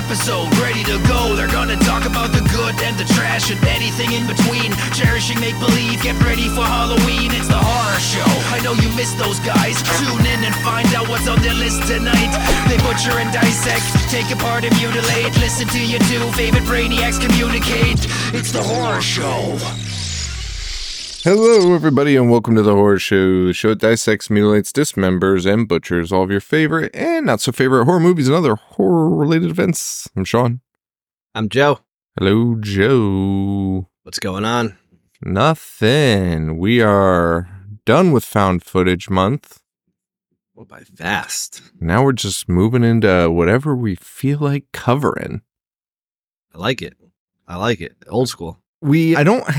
episode, ready to go. They're gonna talk about the good and the trash and anything in between. Cherishing make-believe, get ready for Halloween. It's the horror show, I know you missed those guys. Tune in and find out what's on their list tonight. They butcher and dissect, take apart and mutilate. Listen to your two favorite brainiacs communicate. It's the horror show. Hello, everybody, and welcome to The Horror Show, the show that dissects, mutilates, dismembers, and butchers all of your favorite and not-so-favorite horror movies and other horror-related events. I'm Sean. I'm Joe. Hello, Joe. What's going on? Nothing. We are done with found footage month. Well, by fast. Now we're just moving into whatever we feel like covering. I like it. Old school. We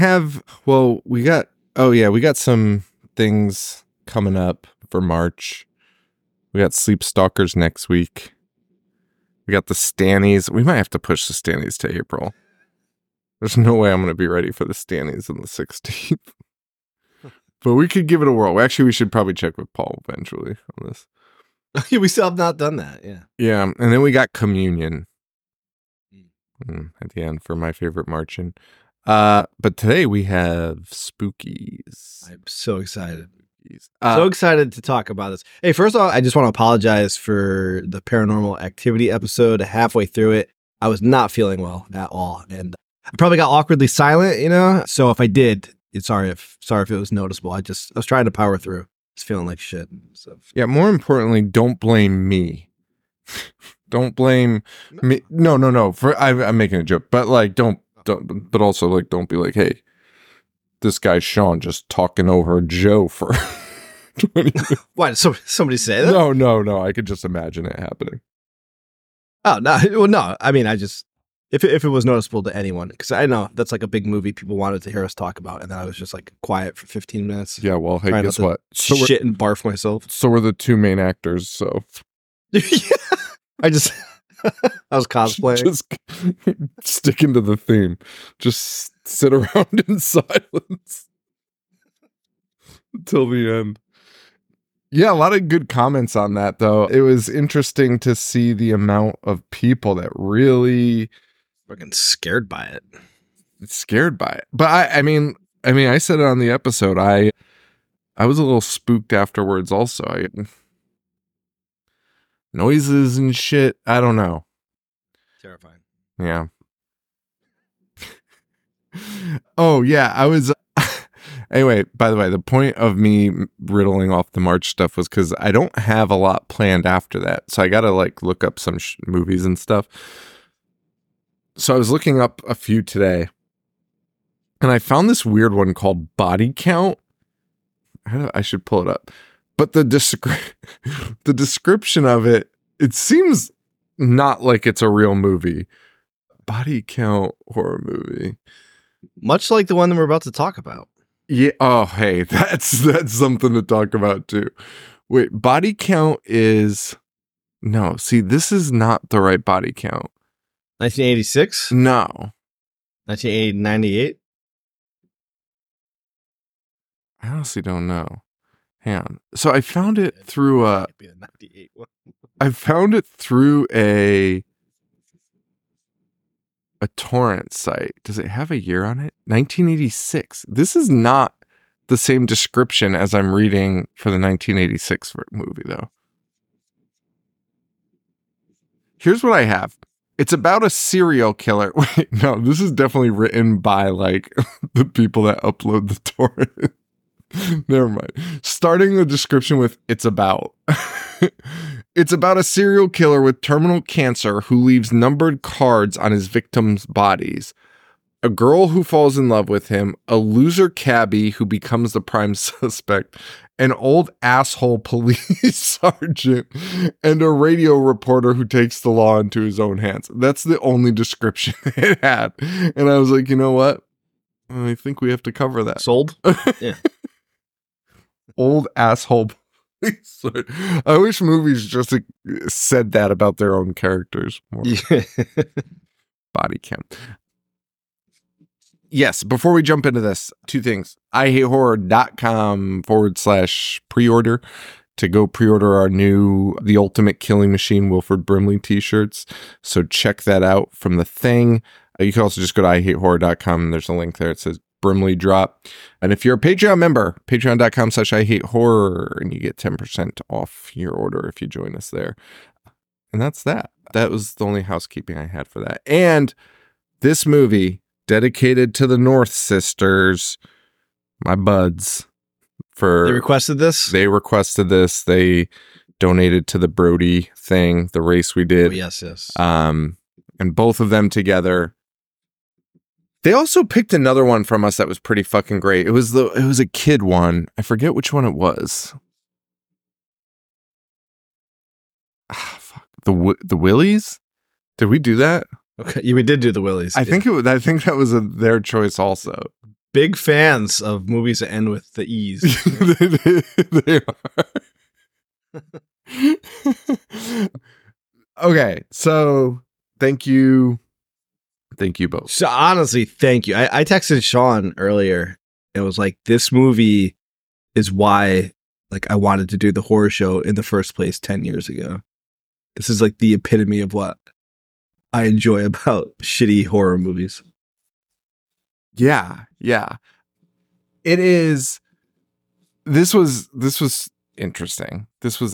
got some things coming up for March. We got Sleep Stalkers next week. We got the Stannies. We might have to push the Stannies to April. There's no way I'm going to be ready for the Stannies on the 16th. But we could give it a whirl. Actually, we should probably check with Paul eventually on this. We still have not done that, yeah. Yeah, and then we got Communion at the end for my favorite Marchin'. But today we have Spookies. I'm so excited. So excited to talk about this. Hey, first of all, I just want to apologize for the Paranormal Activity episode. Halfway through it, I was not feeling well at all. And I probably got awkwardly silent, So if I did, sorry if it was noticeable. I was trying to power through. Just feeling like shit. So. Yeah, more importantly, don't blame me. Don't blame me. No. I'm making a joke, but but also don't be like, hey, this guy Sean just talking over Joe for 20 minutes. Why did somebody say that? No. I could just imagine it happening. Oh, no. Well, no. I mean, if it was noticeable to anyone, because I know that's like a big movie people wanted to hear us talk about, and then I was just like quiet for 15 minutes. Yeah, well, hey, guess what? Shit and barf myself. So were the two main actors, so. I was cosplaying. Just sticking to the theme. Just sit around in silence until the end. Yeah, a lot of good comments on that, though. It was interesting to see the amount of people that really fucking scared by it. But I mean, I said it on the episode. I was a little spooked afterwards. Also, noises and shit. I don't know. Terrifying. Yeah. Oh, yeah. I was. Anyway, by the way, the point of me riddling off the March stuff was because I don't have a lot planned after that. So I got to look up some movies and stuff. So I was looking up a few today. And I found this weird one called Body Count. I should pull it up. But the description of it seems not like it's a real movie. Body Count horror movie. Much like the one that we're about to talk about. Yeah. Oh, hey, that's something to talk about too. Wait, Body Count is... No, see, this is not the right Body Count. 1986? No. 1998? I honestly don't know. Hang on. So I found it through a torrent site. Does it have a year on it? 1986. This is not the same description as I'm reading for the 1986 movie, though. Here's what I have. It's about a serial killer. Wait, no, this is definitely written by the people that upload the torrent. Never mind. Starting the description with it's about. It's about a serial killer with terminal cancer who leaves numbered cards on his victims' bodies. A girl who falls in love with him, a loser cabbie who becomes the prime suspect, an old asshole police sergeant, and a radio reporter who takes the law into his own hands. That's the only description it had. And I was like, you know what? I think we have to cover that. Sold? Yeah. Old asshole police. I wish movies just said that about their own characters more. Yeah. Body count. Yes, before we jump into this, two things. IHateHorror.com /pre-order to go pre-order our new The Ultimate Killing Machine Wilford Brimley t-shirts. So check that out from The Thing. You can also just go to IHateHorror.com. There's a link there. It says Brimley Drop. And if you're a Patreon member, patreon.com/IHateHorror, and you get 10% off your order if you join us there. And that's that. That was the only housekeeping I had for that. And this movie, dedicated to the North Sisters, my buds. They requested this? They requested this. They donated to the Brody thing, the race we did. Oh, yes. And both of them together. They also picked another one from us that was pretty fucking great. It was a kid one. I forget which one it was. Fuck. The Willies? Did we do that? Okay, we did do the Willies. I think that was their choice also. Big fans of movies that end with the E's. They are. Okay, so thank you both. So honestly, thank you. I texted Sean earlier. It was like, this movie is why like I wanted to do the horror show in the first place 10 years ago. This is like the epitome of what I enjoy about shitty horror movies. Yeah. It is. This was interesting.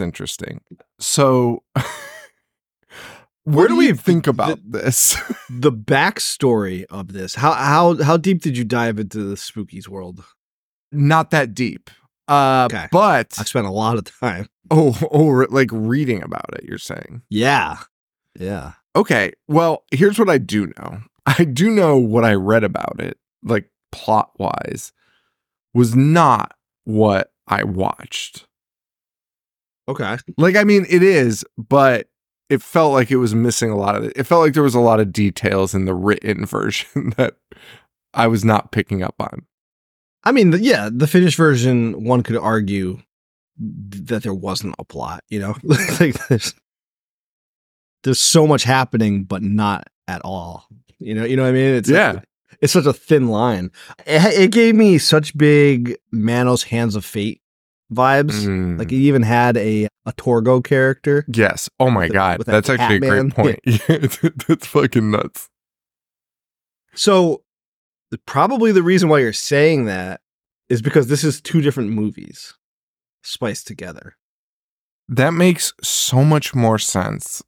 So where do we think about this? The backstory of this. How deep did you dive into the Spookies world? Not that deep. Okay. But I spent a lot of time. Oh, like reading about it, you're saying? Yeah. Okay. Well, here's what I do know. I do know what I read about it, like plot wise, was not what I watched. Okay. Like, I mean, it is, but it felt like it was missing a lot of it. It felt like there was a lot of details in the written version that I was not picking up on. I mean, the finished version, one could argue that there wasn't a plot, you know? Like there's so much happening, but not at all. You know what I mean? It's such a thin line. It gave me such big Manos Hands of Fate vibes. Like it even had a Torgo character. Yes. Oh my God. That's actually a great point. Yeah. That's fucking nuts. So probably the reason why you're saying that is because this is two different movies spliced together. That makes so much more sense.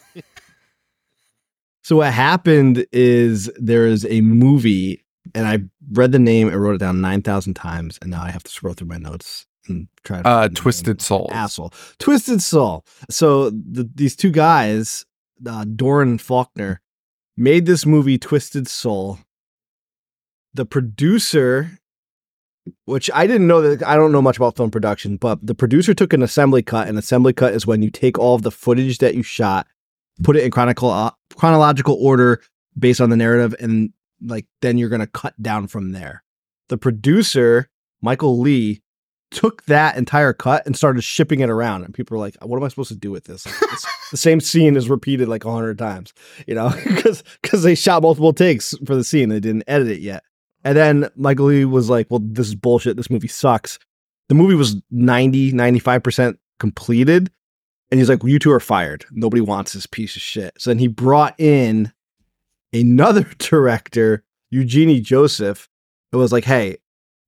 So what happened is there is a movie, and I read the name and wrote it down 9,000 times, and now I have to scroll through my notes and try to Twisted Soul. Asshole. Twisted Soul. So these two guys, Doran and Faulkner, made this movie Twisted Soul. The producer, which I didn't know, that I don't know much about film production, but the producer took an assembly cut. An assembly cut is when you take all of the footage that you shot, put it in chronological order based on the narrative, and like then you're going to cut down from there. The producer, Michael Lee, took that entire cut and started shipping it around, and people were like, what am I supposed to do with this? The same scene is repeated like 100 times, you know, because they shot multiple takes for the scene. They didn't edit it yet. And then Michael Lee was like, well, this is bullshit. This movie sucks. The movie was 95% completed. And he's like, well, you two are fired. Nobody wants this piece of shit. So then he brought in another director, Eugenie Joseph. It was like, hey,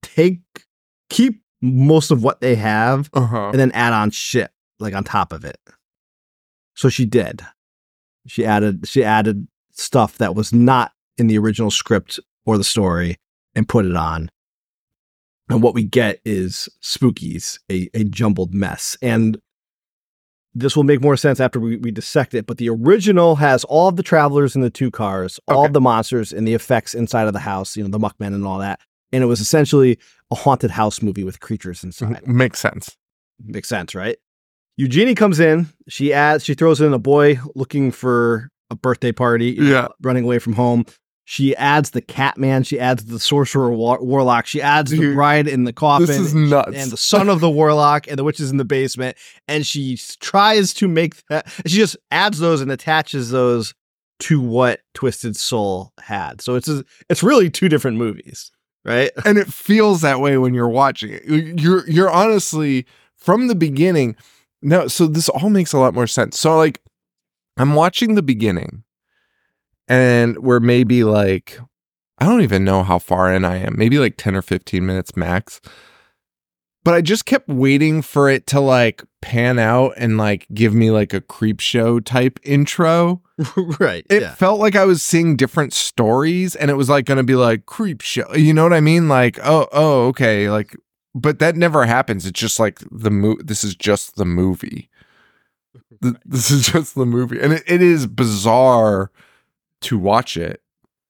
keep most of what they have and then add on shit like on top of it. So she did. She added stuff that was not in the original script or the story and put it on. And what we get is Spookies, a jumbled mess. And this will make more sense after we dissect it, but the original has all of the travelers in the two cars, all of the monsters and the effects inside of the house, you know, the muckmen and all that. And it was essentially a haunted house movie with creatures inside. Makes sense. Makes sense, right? Eugenie comes in. She throws in a boy looking for a birthday party, running away from home. She adds the Catman. She adds the sorcerer warlock. She adds the bride in the coffin. This is nuts. And the son of the warlock and the witches in the basement. And she tries to make that. She just adds those and attaches those to what Twisted Soul had. So it's really two different movies, right? And it feels that way when you're watching it. You're honestly, from the beginning. No, so this all makes a lot more sense. So like I'm watching the beginning and we're maybe like, I don't even know how far in I am, maybe like 10 or 15 minutes max. But I just kept waiting for it to like pan out and like give me like a creep show type intro. Right. It felt like I was seeing different stories and it was like going to be like creep show. You know what I mean? Like, oh, okay. Like, but that never happens. It's just like this is just the movie. This is just the movie. And it is bizarre to watch it.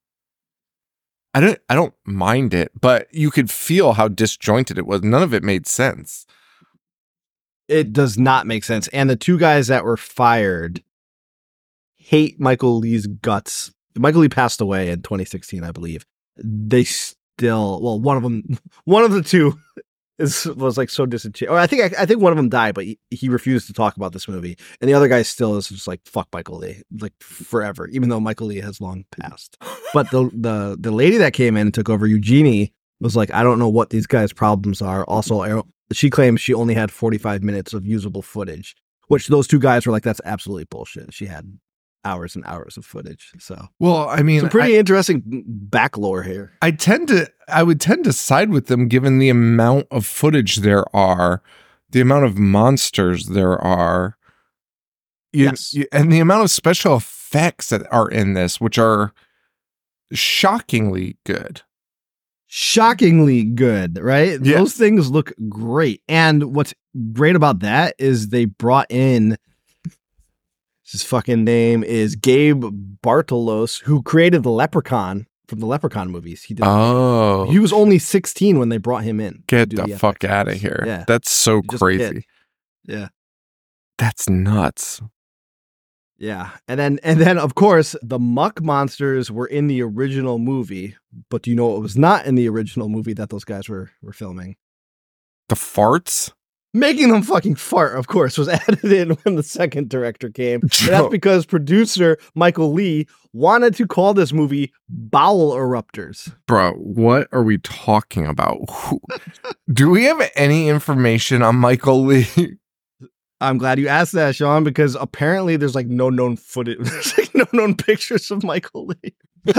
I don't mind it, but you could feel how disjointed it was. None of it made sense. It does not make sense. And the two guys that were fired hate Michael Lee's guts. Michael Lee passed away in 2016, I believe. They still, well, one of the two was like so disenchanted. Or I think one of them died, but he refused to talk about this movie. And the other guy still is just like, fuck Michael Lee, like forever, even though Michael Lee has long passed. But the lady that came in and took over, Eugenie, was like, I don't know what these guys' problems are. Also, she claims she only had 45 minutes of usable footage, which those two guys were like, that's absolutely bullshit. She had hours and hours of footage. So, well, I mean, some pretty interesting back lore here. I would tend to side with them given the amount of footage there are, the amount of monsters there are, yes, and the amount of special effects that are in this, which are shockingly good. Shockingly good, right? Yeah. Those things look great. And what's great about that is they brought in, his fucking name is Gabe Bartalos, who created the Leprechaun from the Leprechaun movies. He was only 16 when they brought him in. Get the fuck out of here. Yeah. That's so crazy. Yeah. That's nuts. Yeah. And then of course the muck monsters were in the original movie, but do you know what was not in the original movie that those guys were filming? The farts? Making them fucking fart, of course, was added in when the second director came. And that's because producer Michael Lee wanted to call this movie Bowel Eruptors. Bro, what are we talking about? Do we have any information on Michael Lee? I'm glad you asked that, Sean, because apparently there's like no known footage, there's like no known pictures of Michael Lee.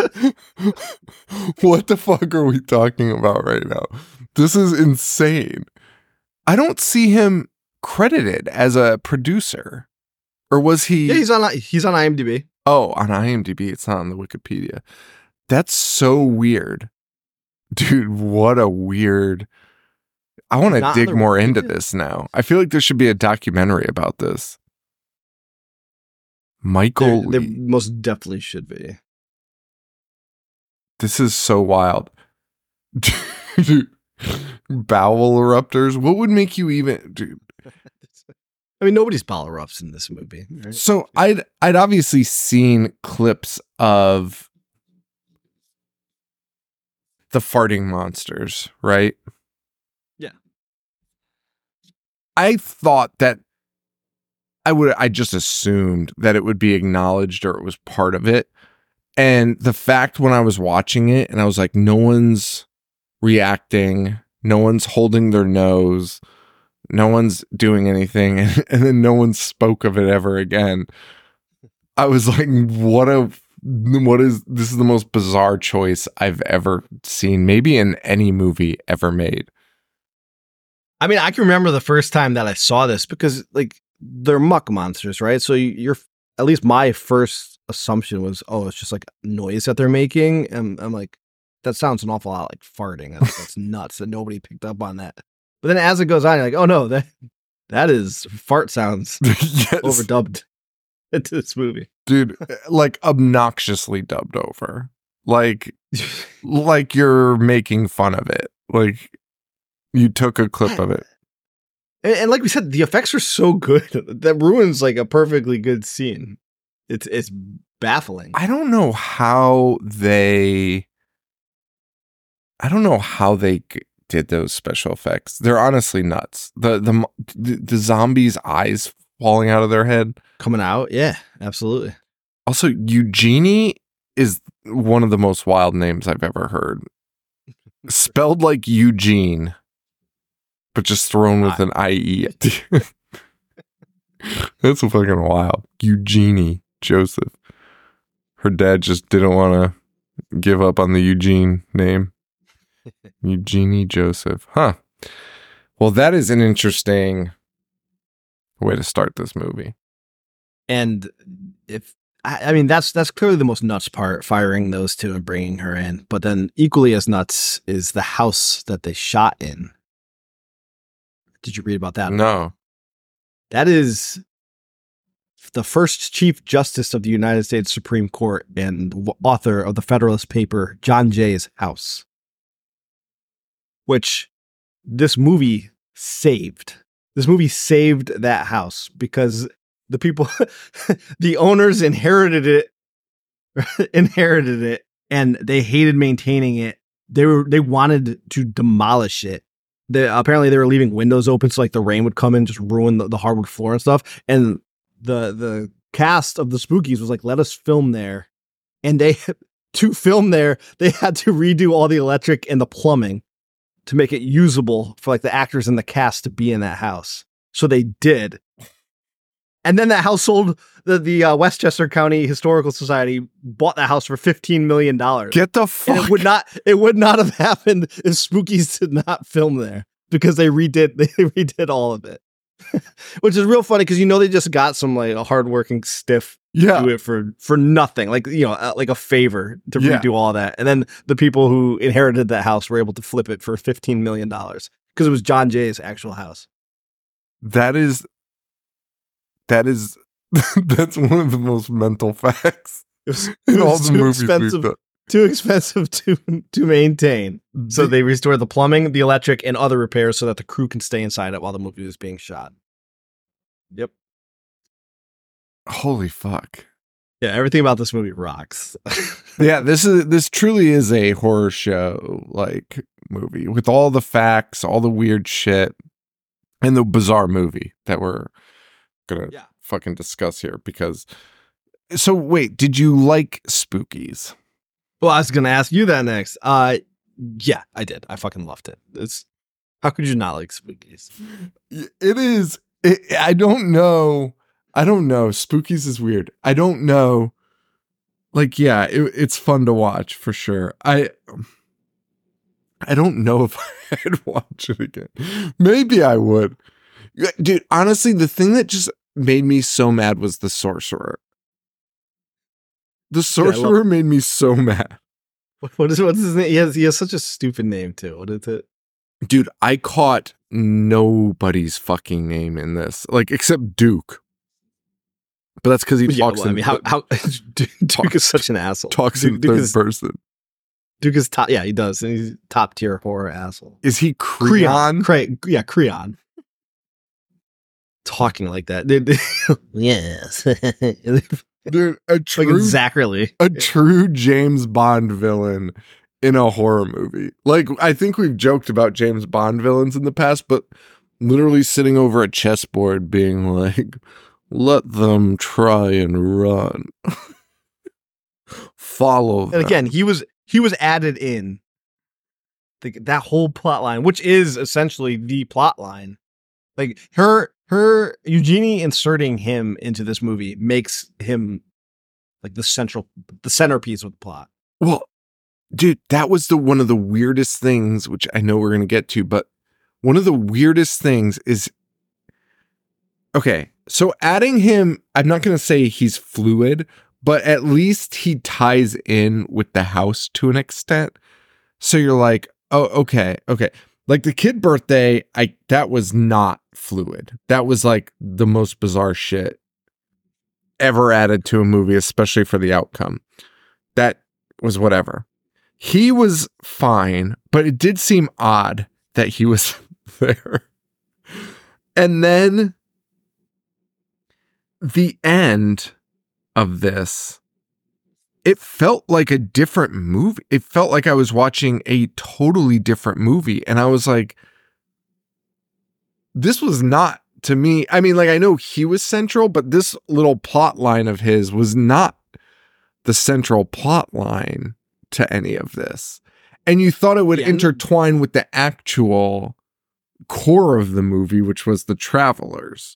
What the fuck are we talking about right now? This is insane. I don't see him credited as a producer. Or was he? Yeah, he's on IMDb. Oh, on IMDb. It's not on the Wikipedia. That's so weird. Dude, what a weird... I want to dig more into this now. I feel like there should be a documentary about this. Michael Lee. There most definitely should be. This is so wild. Dude, bowel eruptors? What would make you even... Dude. I mean, nobody's bowel erupts in this movie. Right? So I'd obviously seen clips of the farting monsters, right? Yeah. I thought that I just assumed that it would be acknowledged or it was part of it. And the fact when I was watching it and I was like, no one's reacting, no one's holding their nose, no one's doing anything, and then no one spoke of it ever again. I was like, this is the most bizarre choice I've ever seen, maybe in any movie ever made. I mean, I can remember the first time that I saw this because like they're muck monsters, right? So you're, at least my first assumption was, oh, it's just like noise that they're making. And I'm like, that sounds an awful lot like farting. That's nuts that nobody picked up on that. But then as it goes on, you're like, oh no, that is fart sounds Yes. overdubbed into this movie. Dude, like obnoxiously dubbed over. Like you're making fun of it. Like you took a clip of it. And like we said, the effects are so good that ruins like a perfectly good scene. It's baffling. I don't know how they did those special effects. They're honestly nuts. The zombies' eyes falling out of their head. Coming out? Yeah, absolutely. Also, Eugenie is one of the most wild names I've ever heard. Spelled like Eugene. but just thrown with an IE at the end. That's fucking wild. Eugenie Joseph. Her dad just didn't want to give up on the Eugene name. Eugenie Joseph. Huh. Well, that is an interesting way to start this movie. And that's clearly the most nuts part, firing those two and bringing her in. But then equally as nuts is the house that they shot in. Did you read about that? No. That is the first Chief Justice of the United States Supreme Court and author of the Federalist paper, John Jay's house, which this movie saved. This movie saved that house because the people, the owners inherited it, and they hated maintaining it. They wanted to demolish it. Apparently they were leaving windows open so like the rain would come in, just ruin the hardwood floor and stuff. And the cast of the Spookies was like, let us film there. And to film there, they had to redo all the electric and the plumbing to make it usable for like the actors and the cast to be in that house. So they did. And then that house sold. The Westchester County Historical Society bought that house for $15 million. Get the fuck. And it would not have happened if Spookies did not film there because they redid all of it. Which is real funny because they just got some like a hardworking stiff to do it for nothing, like like a favor to redo all that, and then the people who inherited that house were able to flip it for $15 million because it was John Jay's actual house. That is that's one of the most mental facts in all the movies we've done. Too expensive to maintain. So they restored the plumbing, the electric, and other repairs so that the crew can stay inside it while the movie was being shot. Yep. Holy fuck. Yeah, everything about this movie rocks. Yeah, this truly is a horror show like movie with all the facts, all the weird shit, and the bizarre movie that we're gonna fucking discuss here. Because so wait, did you like Spookies? Well, I was going to ask you that next. Yeah, I did. I fucking loved it. How could you not like Spookies? It is. I don't know. Spookies is weird. I don't know. Like, yeah, it's fun to watch for sure. I don't know if I'd watch it again. Maybe I would. Dude, honestly, the thing that just made me so mad was the sorcerer. The sorcerer made me so mad. What's his name? He has such a stupid name too. What is it? Dude, I caught nobody's fucking name in this, like except Duke. But that's because he talks. Well, how Duke is such an asshole. Talks in third person. Duke is top. Yeah, he does. And he's top tier horror asshole. Is he Creon? Yeah, Creon. Talking like that. Yes. Dude, a true James Bond villain in a horror movie. Like, I think we've joked about James Bond villains in the past, but literally sitting over a chessboard being like, let them try and run. Follow them. And again, he was added in that whole plot line, which is essentially the plot line. Like her Eugenie inserting him into this movie makes him like the centerpiece of the plot. Well, dude, that was one of the weirdest things, which I know we're going to get to, but one of the weirdest things is, okay, so adding him, I'm not going to say he's fluid, but at least he ties in with the house to an extent. So you're like, oh, okay. Like the kid birthday, that was not fluid. That was like the most bizarre shit ever added to a movie, especially for the outcome. That was whatever. He was fine, but it did seem odd that he was there. And then the end of this, it felt like a different movie. It felt like I was watching a totally different movie. And I was like, this was not, to me, I mean, like, I know he was central, but this little plot line of his was not the central plot line to any of this. And you thought it would intertwine with the actual core of the movie, which was the travelers.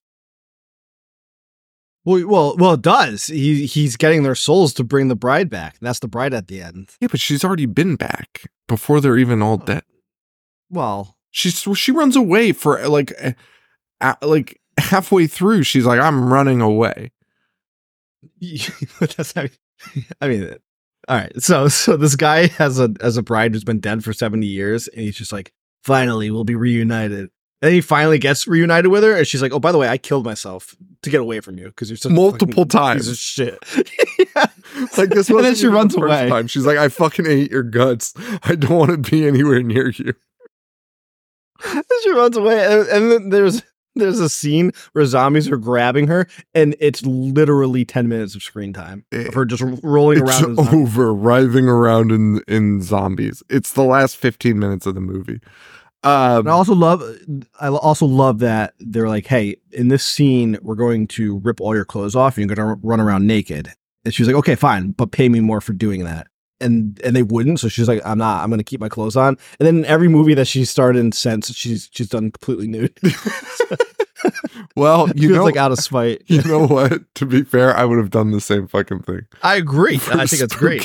Well, it does. He's getting their souls to bring the bride back. That's the bride at the end. Yeah, but she's already been back before they're even all dead. Well, she runs away for like halfway through. She's like, I'm running away. That's how, I mean, all right. So this guy has a bride who's been dead for 70 years, and he's just like, finally, we'll be reunited. And he finally gets reunited with her, and she's like, "Oh, by the way, I killed myself to get away from you because you're such multiple a times." Piece of shit. Yeah. Like this one. And then she runs away. Time. She's like, "I fucking hate your guts. I don't want to be anywhere near you." And she runs away, and then there's a scene where zombies are grabbing her, and it's literally 10 minutes of screen time of her just rolling around. It's over, writhing around in zombies. It's the last 15 minutes of the movie. I also love that they're like, hey, in this scene, we're going to rip all your clothes off and you're going to run around naked. And she's like, okay, fine, but pay me more for doing that. And they wouldn't. So she's like, I'm going to keep my clothes on. And then in every movie that she's starred in since, she's done completely nude. Well, you know, like out of spite. You know what? To be fair, I would have done the same fucking thing. I agree. I think that's great.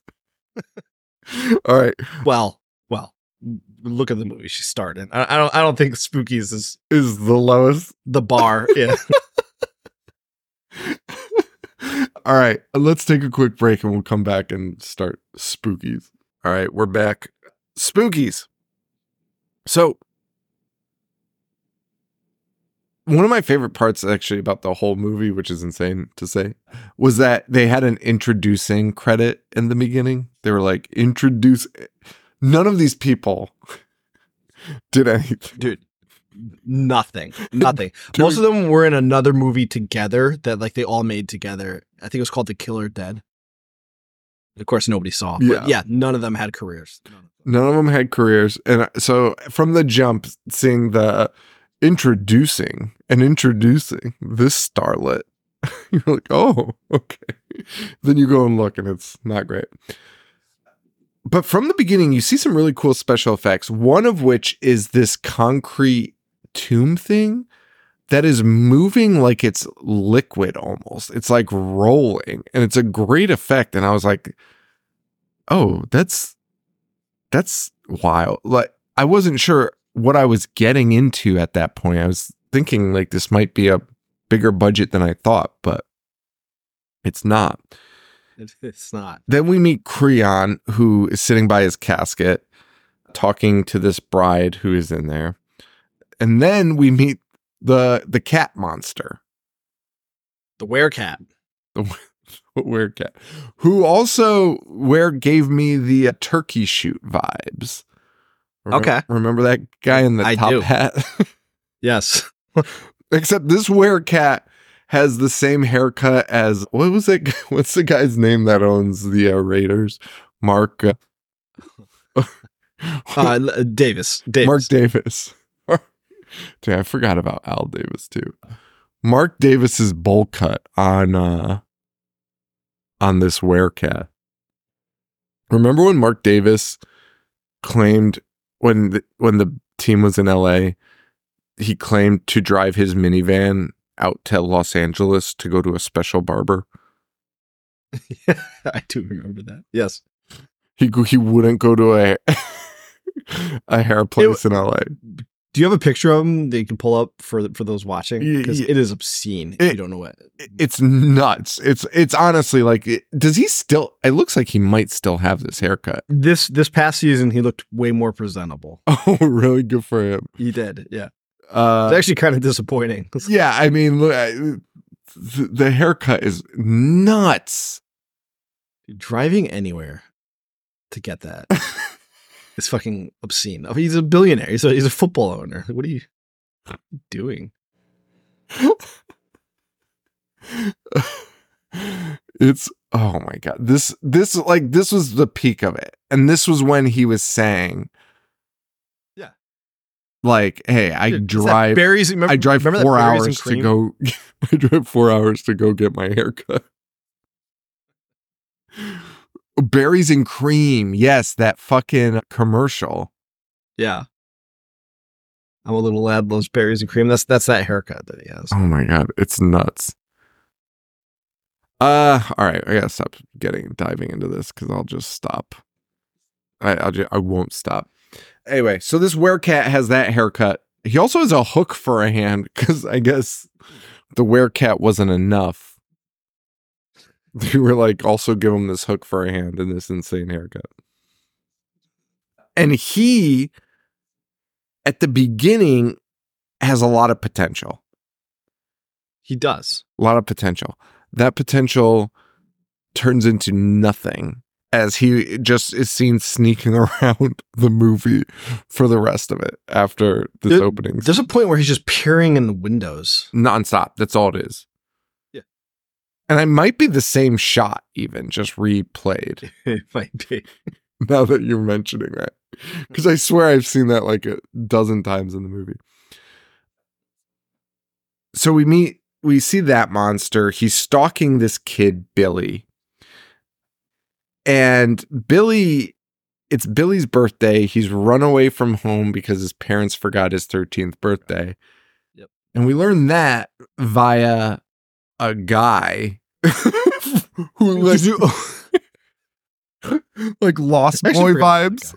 All right. Well, look at the movie she starred in. I don't think Spookies is the lowest. The bar. Yeah. All right. Let's take a quick break and we'll come back and start Spookies. All right. We're back. Spookies. So one of my favorite parts actually about the whole movie, which is insane to say, was that they had an introducing credit in the beginning. They were like, introduce. None of these people did anything. Dude, nothing. Dude. Most of them were in another movie together that like they all made together. I think it was called The Killer Dead. Of course, nobody saw. Yeah. But yeah, none of them had careers. None of them had careers. And so from the jump, seeing the introducing this starlet, you're like, oh, okay. Then you go and look and it's not great. But from the beginning, you see some really cool special effects, one of which is this concrete tomb thing that is moving like it's liquid almost. It's like rolling, and it's a great effect. And I was like, oh, that's wild. Like, I wasn't sure what I was getting into at that point. I was thinking like this might be a bigger budget than I thought, but it's not. It's not. Then we meet Creon, who is sitting by his casket, talking to this bride who is in there. And then we meet the cat monster. The werecat. The werecat. Who also gave me the turkey shoot vibes. Remember that guy in the top hat? Yes. Except this werecat has the same haircut as, what was it? What's the guy's name that owns the Raiders? Mark Davis. Mark Davis. Dude, I forgot about Al Davis too. Mark Davis's bowl cut on this werecat. Remember when Mark Davis claimed when the team was in LA, he claimed to drive his minivan out to Los Angeles to go to a special barber? Yeah, I do remember that. Yes. He wouldn't go to a hair place in LA. Do you have a picture of him that you can pull up for those watching? Because it is obscene if you don't know what. It's nuts. It's honestly like, does he still, it looks like he might still have this haircut. This past season, he looked way more presentable. Oh, really? Good for him. He did, yeah. It's actually kind of disappointing. Yeah, I mean, look, the haircut is nuts. Driving anywhere to get that is fucking obscene. He's a billionaire. He's a football owner. What are you doing? It's, oh my God. This was the peak of it. And this was when he was saying, like, hey, I drive 4 hours to go. I drive 4 hours to go get my haircut. Berries and cream. Yes, that fucking commercial. Yeah. I'm a little lad, loves berries and cream. That's that haircut that he has. Oh my God. It's nuts. All right. I gotta stop diving into this because I'll just stop. I won't stop. Anyway, so this werecat has that haircut. He also has a hook for a hand because I guess the werecat wasn't enough. They were like, also give him this hook for a hand and this insane haircut. And he, at the beginning, has a lot of potential. He does. A lot of potential. That potential turns into nothing as he just is seen sneaking around the movie for the rest of it after this opening. There's a point where he's just peering in the windows. Nonstop. That's all it is. Yeah. And it might be the same shot even, just replayed. It might be. Now that you're mentioning that. Because I swear I've seen that like a dozen times in the movie. So we see that monster. He's stalking this kid, Billy. And it's Billy's birthday. He's run away from home because his parents forgot his 13th birthday. Yep. And we learn that via a guy who like Lost Boy vibes.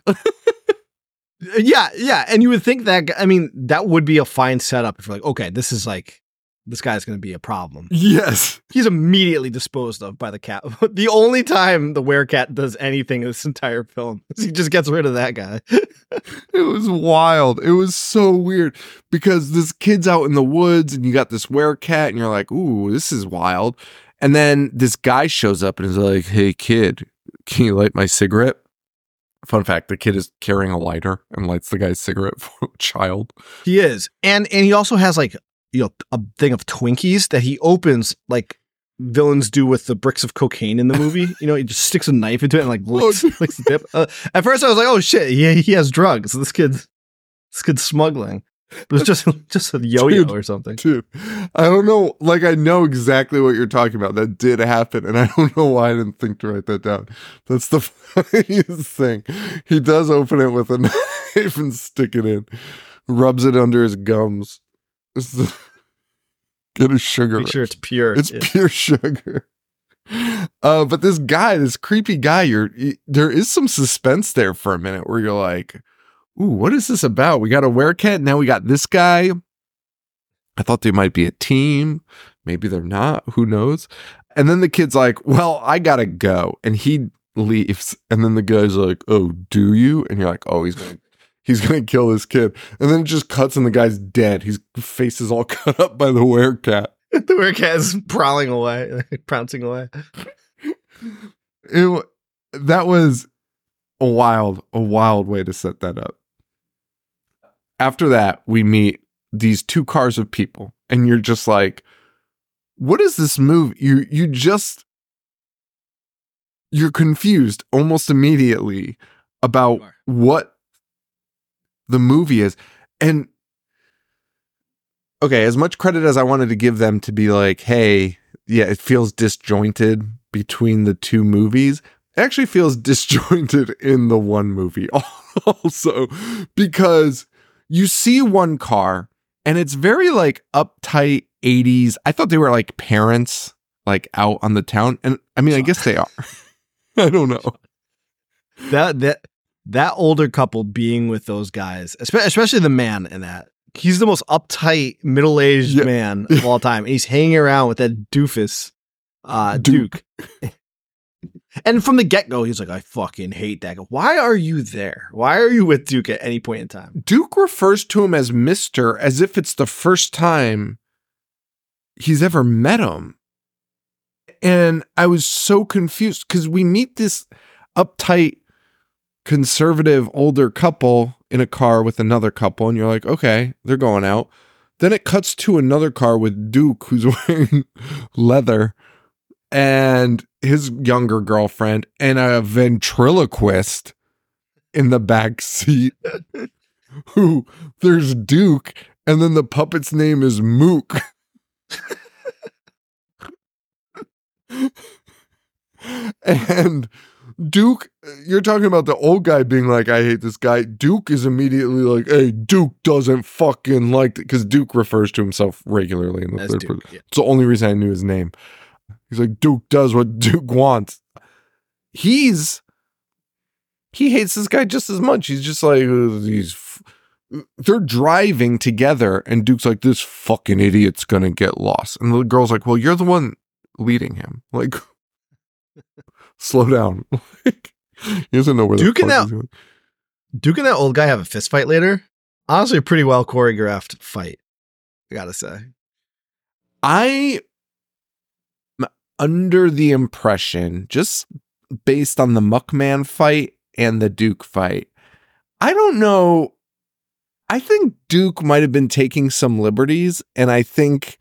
Yeah. And you would think that, I mean, that would be a fine setup if you're like, okay, this guy's going to be a problem. Yes. He's immediately disposed of by the cat. The only time the werecat does anything in this entire film is he just gets rid of that guy. It was wild. It was so weird because this kid's out in the woods and you got this werecat and you're like, ooh, this is wild. And then this guy shows up and is like, hey, kid, can you light my cigarette? Fun fact, the kid is carrying a lighter and lights the guy's cigarette for a child. He is. And he also has like, you know, a thing of Twinkies that he opens like villains do with the bricks of cocaine in the movie. You know, he just sticks a knife into it and like licks the tip. At first I was like, oh shit, he has drugs. This kid's smuggling. It was just a yo-yo or something. Dude, I don't know. Like, I know exactly what you're talking about. That did happen. And I don't know why I didn't think to write that down. That's the funniest thing. He does open it with a knife and stick it in. Rubs it under his gums. Get his sugar. Make sure it's pure. It's pure sugar. But this creepy guy, there is some suspense there for a minute where you're like, ooh, what is this about? We got a werecat, now we got this guy. I thought they might be a team. Maybe they're not. Who knows? And then the kid's like, well, I gotta go. And he leaves. And then the guy's like, oh, do you? And you're like, oh, he's gonna kill this kid. And then it just cuts and the guy's dead. His face is all cut up by the werecat. The werecat is pouncing away. That was a wild way to set that up. After that, we meet these two cars of people, and you're just like, what is this movie? You're confused almost immediately about what the movie is. And okay, as much credit as I wanted to give them to be like, hey, yeah, it feels disjointed between the two movies. It actually feels disjointed in the one movie also, because you see one car and it's very like uptight 80s. I thought they were like parents like out on the town. And I mean, I guess they are. I don't know. That older couple being with those guys, especially the man in that, he's the most uptight middle-aged man of all time. He's hanging around with that doofus Duke. And from the get-go, he's like, I fucking hate that guy. Why are you there? Why are you with Duke at any point in time? Duke refers to him as Mr. as if it's the first time he's ever met him. And I was so confused because we meet this uptight, conservative older couple in a car with another couple, and you're like, okay, they're going out. Then it cuts to another car with Duke, who's wearing leather, and his younger girlfriend, and a ventriloquist in the back seat. Who there's Duke, and then the puppet's name is Mook. And Duke, you're talking about the old guy being like, I hate this guy. Duke is immediately like, hey, Duke doesn't fucking like it. Because Duke refers to himself regularly in the third person. Yeah. It's the only reason I knew his name. He's like, Duke does what Duke wants. He hates this guy just as much. He's just like, they're driving together and Duke's like, this fucking idiot's gonna get lost. And the girl's like, well, you're the one leading him. Like, slow down. He doesn't know where Duke and that old guy have a fist fight later. Honestly, a pretty well choreographed fight, I gotta say. I'm under the impression, just based on the Muckman fight and the Duke fight, I don't know. I think Duke might have been taking some liberties, and I think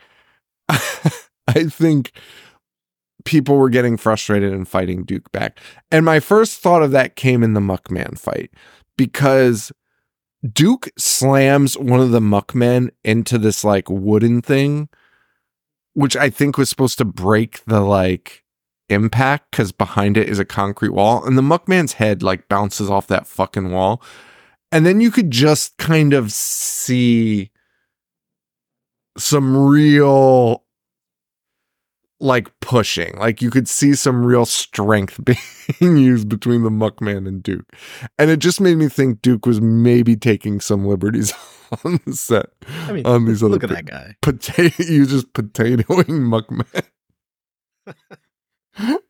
people were getting frustrated and fighting Duke back. And my first thought of that came in the Muckman fight, because Duke slams one of the Muckmen into this like wooden thing, which I think was supposed to break the like impact because behind it is a concrete wall, and the Muckman's head like bounces off that fucking wall. And then you could just kind of see some real like pushing, like you could see some real strength being used between the Muckman and Duke. And it just made me think Duke was maybe taking some liberties on the set. I mean, on these look at that guy. You just potatoing Muckman.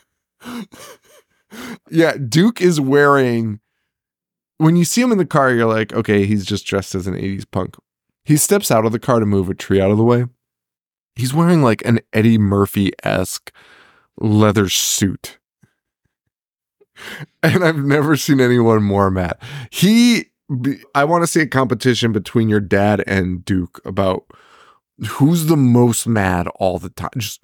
Yeah, Duke is wearing, when you see him in the car, you're like, okay, he's just dressed as an 80s punk. He steps out of the car to move a tree out of the way. He's wearing like an Eddie Murphy-esque leather suit. And I've never seen anyone more mad. I want to see a competition between your dad and Duke about who's the most mad all the time. Just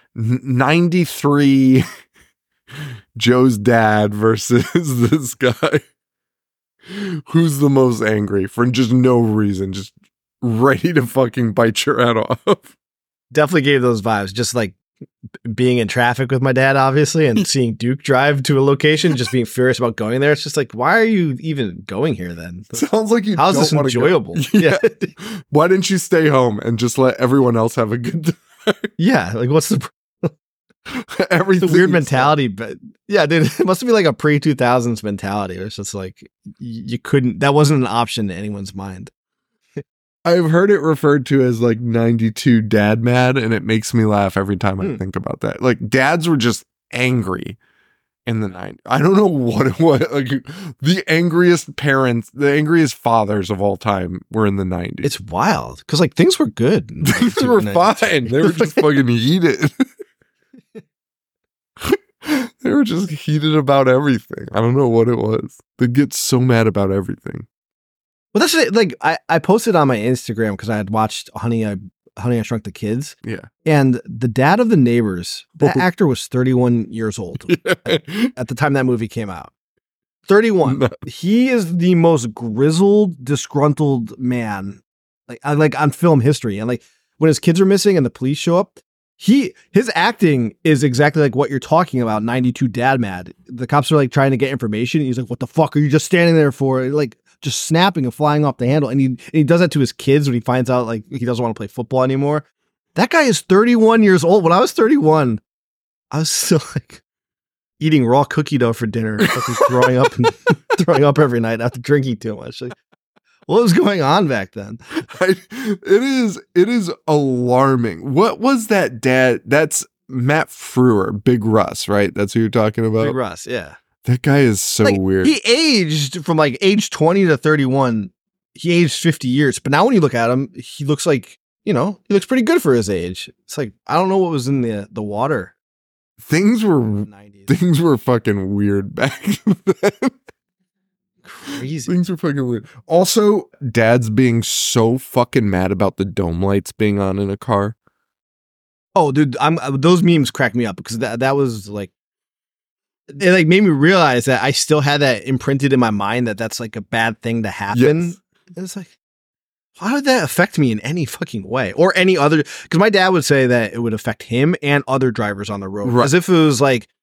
93 Joe's dad versus this guy. Who's the most angry for just no reason, just ready to fucking bite your head off. Definitely gave those vibes, just like being in traffic with my dad, obviously, and seeing Duke drive to a location, just being furious about going there. It's just like, why are you even going here then? Sounds like you How's this enjoyable? Yeah. Why didn't you stay home and just let everyone else have a good time? Yeah, like what's the everything? It's a weird mentality, but yeah, dude, it must be like a pre-2000s mentality. It's just like you couldn't. That wasn't an option in anyone's mind. I've heard it referred to as like 92 dad mad, and it makes me laugh every time I think about that. Like dads were just angry in the 90s. I don't know what like the angriest parents, the angriest fathers of all time were in the 90s. It's wild because like things were good. Things were fine. They were just fucking heated. They were just heated about everything. I don't know what it was. They get so mad about everything. Well, that's it. Like I posted on my Instagram because I had watched Honey, I Shrunk the Kids. Yeah. And the dad of the neighbors, that actor was 31 years old at the time that movie came out. 31. No. He is the most grizzled, disgruntled man like on film history. And like when his kids are missing and the police show up, his acting is exactly like what you're talking about. 92 dad mad. The cops are like trying to get information. And he's like, what the fuck are you just standing there for? Like just snapping and flying off the handle. And he does that to his kids when he finds out like he doesn't want to play football anymore. That guy is 31 years old. When I was 31, I was still like eating raw cookie dough for dinner, throwing up every night after drinking too much. Like, what was going on back then? It is alarming. What was that dad? That's Matt Frewer, Big Russ, right? That's who you're talking about? Big Russ, yeah. That guy is so weird. He aged from like age 20 to 31. He aged 50 years. But now when you look at him, he looks like, he looks pretty good for his age. It's like, I don't know what was in the water. Things were fucking weird back then. Crazy. Things were fucking weird. Also, dads being so fucking mad about the dome lights being on in a car. Oh, dude, those memes crack me up because that was like, it like made me realize that I still had that imprinted in my mind that's like a bad thing to happen. Yes. And it's like, how did that affect me in any fucking way or any other? Because my dad would say that it would affect him and other drivers on the road. Right. As if it was like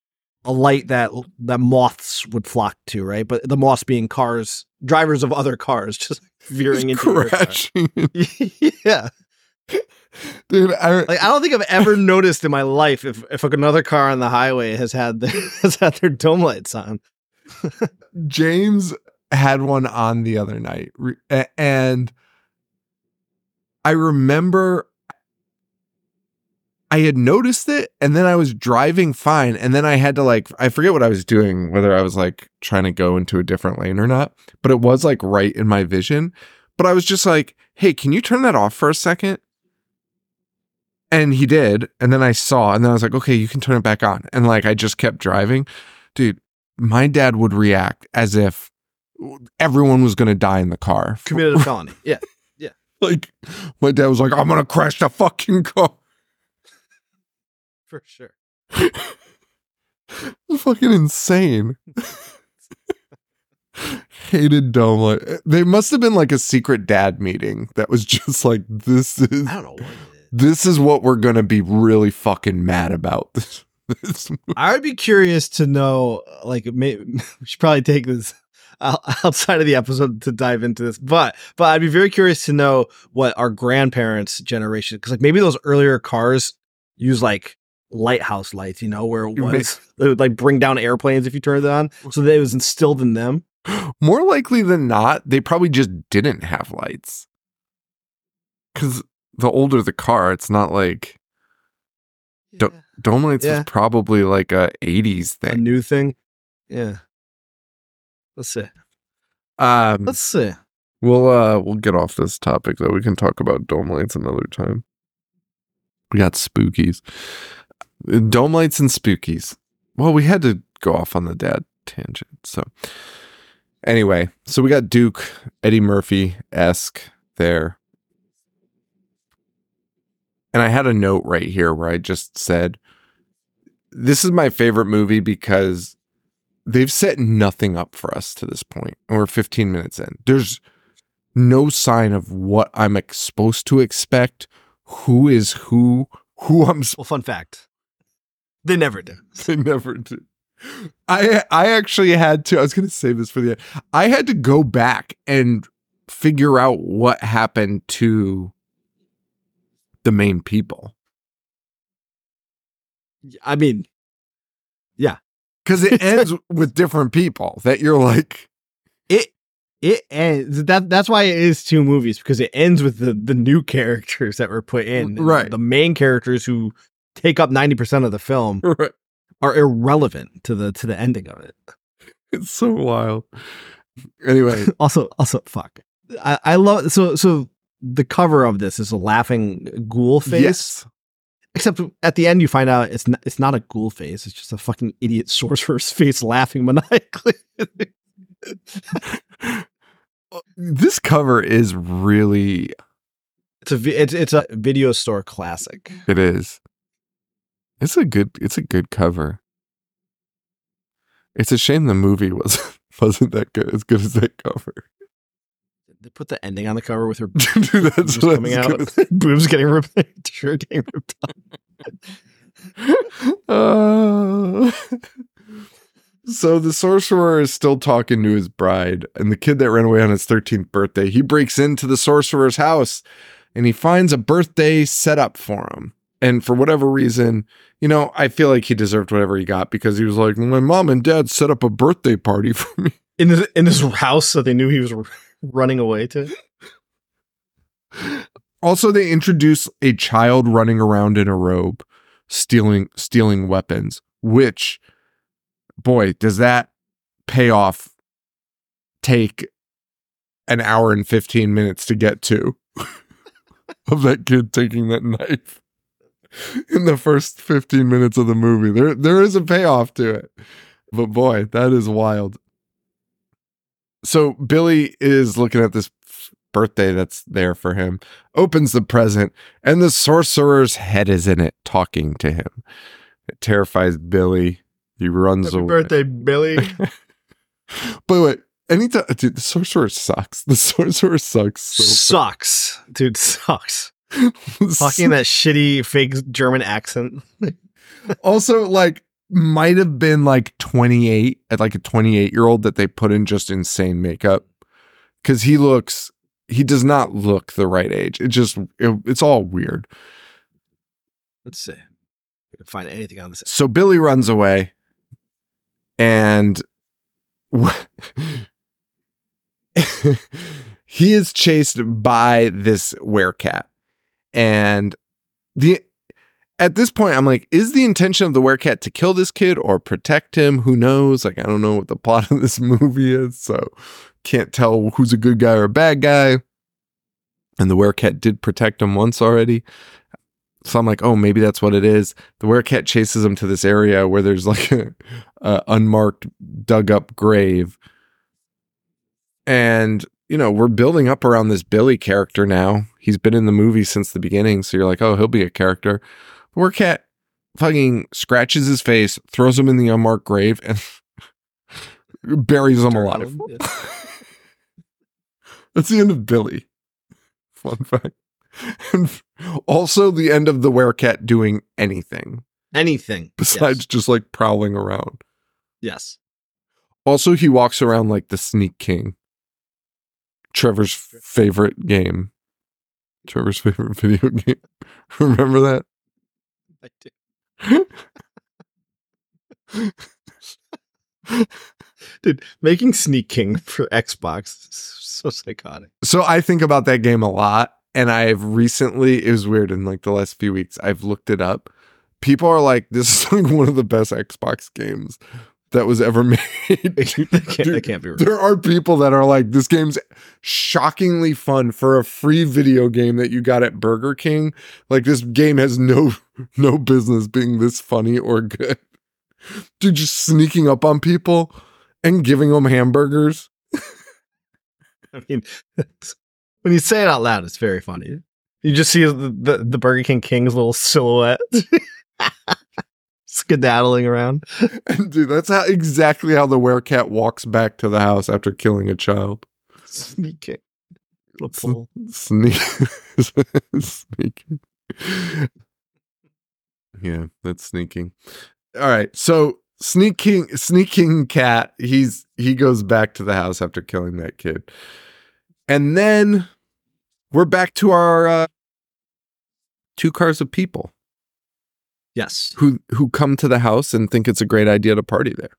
a light that moths would flock to, right? But the moths being cars, drivers of other cars, just veering into crashing. Yeah. Dude, I don't think I've ever noticed in my life if another car on the highway has had their dome lights on. James had one on the other night, and I remember I had noticed it, and then I was driving fine, and then I had to I forget what I was doing, whether I was trying to go into a different lane or not, but it was right in my vision. But I was just like, hey, can you turn that off for a second? And he did, and then I saw, and then I was like, okay, you can turn it back on. And I just kept driving. Dude, my dad would react as if everyone was going to die in the car. Committed a felony. Yeah. Yeah. My dad was like, I'm going to crash the fucking car. For sure. Fucking insane. Hated dome light. They must have been a secret dad meeting that was just this is, I don't know what it is. This is what we're going to be really fucking mad about. This I would be curious to know, maybe we should probably take this outside of the episode to dive into this, but I'd be very curious to know what our grandparents' generation, because maybe those earlier cars use lighthouse lights, where it was they would bring down airplanes if you turned it on, so that it was instilled in them. More likely than not, they probably just didn't have lights. Because the older the car, it's not dome lights is probably a 80s thing. A new thing? Yeah. Let's see. Let's see. We'll get off this topic, though. We can talk about dome lights another time. We got spookies. Dome lights and spookies. Well, we had to go off on the dad tangent. So anyway, so we got Duke, Eddie Murphy-esque there. And I had a note right here where I just said, this is my favorite movie because they've set nothing up for us to this point. And we're 15 minutes in. There's no sign of what I'm supposed to expect. Who is who I'm... Well, fun fact. They never do. They never do. I actually had to... I was going to save this for the end. I had to go back and figure out what happened to the main people. I mean, yeah. Because it ends with different people that you're it ends that's why it is two movies, because it ends with the new characters that were put in. Right. The main characters who take up 90% of the film are irrelevant to the ending of it. It's so wild. Anyway. also fuck. I love so the cover of this is a laughing ghoul face. Yes. Except at the end you find out it's not a ghoul face. It's just a fucking idiot sorcerer's face laughing maniacally. This cover is really... It's a video store classic. It is. It's a good cover. It's a shame the movie wasn't that good, as good as that cover. They put the ending on the cover with her Dude, that's what coming out, boobs getting ripped, shirt getting ripped off. So the sorcerer is still talking to his bride, and the kid that ran away on his 13th birthday, he breaks into the sorcerer's house, and he finds a birthday set up for him. And for whatever reason, I feel like he deserved whatever he got, because he was like, my mom and dad set up a birthday party for me. In this house that they knew he was running away to. Also, they introduce a child running around in a robe, stealing weapons, which... boy, does that payoff take an hour and 15 minutes to get to of that kid taking that knife in the first 15 minutes of the movie. There is a payoff to it. But boy, that is wild. So Billy is looking at this birthday that's there for him, opens the present, and the sorcerer's head is in it talking to him. It terrifies Billy. He runs away. Happy birthday, Billy. But wait, anytime, dude, the sorcerer sucks. The sorcerer sucks. Sucks. Dude, sucks. Talking that shitty fake German accent. Also, might have been like 28, like a 28-year-old that they put in just insane makeup. Because he does not look the right age. It's all weird. Let's see. We can find anything on this. So Billy runs away and he is chased by this werecat. And at this point, I'm like, is the intention of the werecat to kill this kid or protect him? Who knows? Like, I don't know what the plot of this movie is, so can't tell who's a good guy or a bad guy. And the werecat did protect him once already. So I'm like, oh, maybe that's what it is. The werecat chases him to this area where there's like a unmarked, dug up grave. And, you know, we're building up around this Billy character now. He's been in the movie since the beginning. So you're like, oh, he'll be a character. The werecat fucking scratches his face, throws him in the unmarked grave, and buries him alive. Yeah. That's the end of Billy. Fun fact. And also the end of the werecat doing anything. Anything. Besides just like prowling around. Yes. Also, he walks around like the Sneak King. Trevor's favorite game. Trevor's favorite video game. Remember that? I do. Dude, making Sneak King for Xbox is so psychotic. So I think about that game a lot, and I've recently, it was weird in like the last few weeks, I've looked it up. People are like, this is like one of the best Xbox games that was ever made. That can't be real. There are people that are like, this game's shockingly fun for a free video game that you got at Burger King. Like, this game has no business being this funny or good. Dude, just sneaking up on people and giving them hamburgers. I mean, when you say it out loud, it's very funny. You just see the Burger King's little silhouette skedaddling around. And dude, that's exactly how the werecat walks back to the house after killing a child. Sneaking. Sneaking. Yeah, that's sneaking. All right, so sneaking cat, he goes back to the house after killing that kid. And then we're back to our two cars of people. Yes. Who come to the house and think it's a great idea to party there.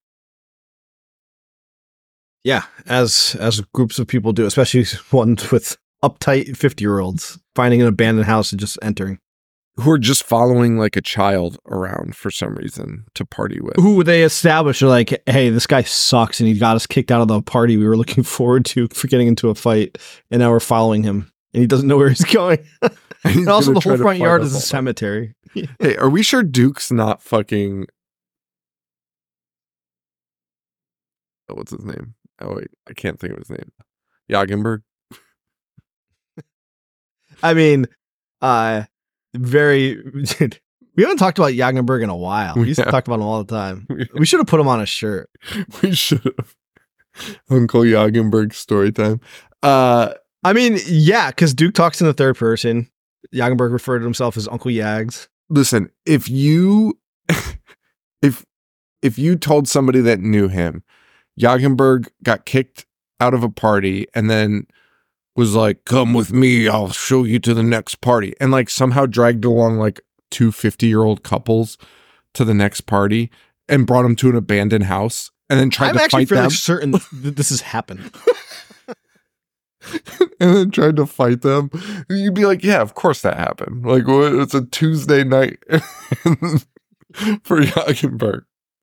Yeah, as groups of people do, especially ones with uptight 50-year-olds finding an abandoned house and just entering. Who are just following like a child around for some reason to party with. Who they establish are like, hey, this guy sucks and he got us kicked out of the party we were looking forward to for getting into a fight, and now we're following him and he doesn't know where he's going. And also the whole front yard is a cemetery. Hey, are we sure Duke's not fucking... Oh, what's his name? Oh, wait, I can't think of his name. Jagenberg? I mean, we haven't talked about Jagenberg in a while. We used to talk about him all the time. We should have put him on a shirt. We should have. Uncle Jagenberg story time. I mean, yeah, because Duke talks in the third person. Jagenberg referred to himself as Uncle Yags. Listen, if you told somebody that knew him, Jagenberg got kicked out of a party and then was like, come with me, I'll show you to the next party. And like somehow dragged along like two 50-year-old couples to the next party and brought them to an abandoned house and then tried to fight them. I'm actually fairly certain that this has happened. And then tried to fight them. You'd be like, yeah, of course that happened. Like, it's a Tuesday night for Jagenberg.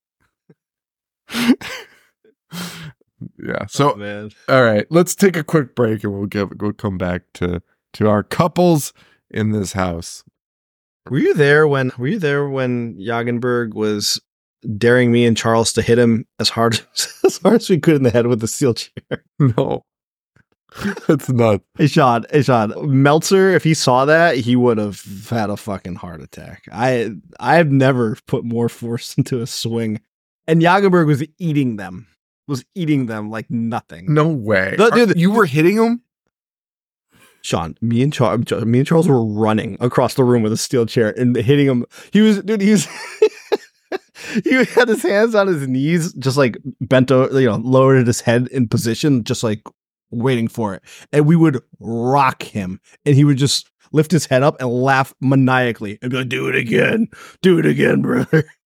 Yeah. So, all right, let's take a quick break and we'll come back to our couples in this house. Were you there when Jagenberg was daring me and Charles to hit him as hard as we could in the head with the steel chair? No. That's nuts. Hey Sean, Meltzer, if he saw that, he would have had a fucking heart attack. I have never put more force into a swing. And Jagenberg was eating them like nothing. No way. Dude, you were hitting him? Sean, me and Charles were running across the room with a steel chair and hitting him. He was He had his hands on his knees, just like bent over, lowered his head in position, just like waiting for it. And we would rock him, and he would just lift his head up and laugh maniacally and be like, do it again, brother.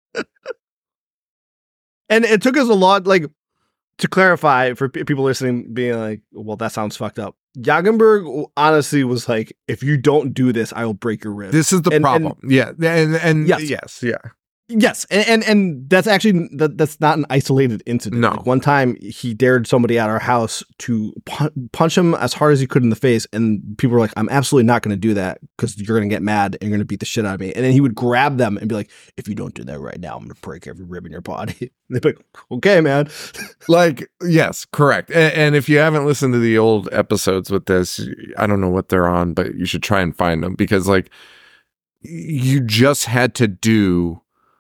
And it took us a lot, like, to clarify for people listening, being like, well, that sounds fucked up. Jagenberg honestly was like, if you don't do this, I will break your ribs. This is the problem. Yeah. And yes. Yeah. Yes, and that's actually that's not an isolated incident. No. Like one time he dared somebody at our house to punch him as hard as he could in the face, and people were like, "I'm absolutely not going to do that because you're going to get mad and you're going to beat the shit out of me." And then he would grab them and be like, "If you don't do that right now, I'm going to break every rib in your body." And they'd be like, "Okay, man." Like, yes, correct. And if you haven't listened to the old episodes with this, I don't know what they're on, but you should try and find them, because like you just had to do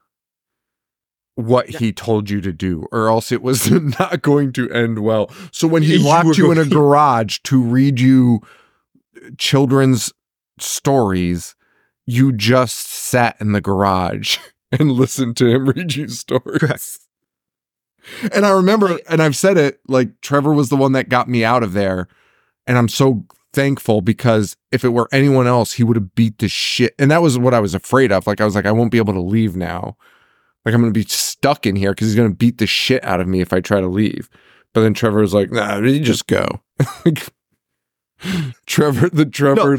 what he told you to do, or else it was not going to end well. So when he locked you in a garage to read you children's stories, you just sat in the garage and listened to him read you stories. Correct. And I remember, and I've said it, like, Trevor was the one that got me out of there. And I'm so thankful, because if it were anyone else, he would have beat the shit. And that was what I was afraid of. Like, I was like, I won't be able to leave now. Like, I'm going to be stuck in here because he's going to beat the shit out of me if I try to leave. But then Trevor was like, nah, you just go. Trevor. The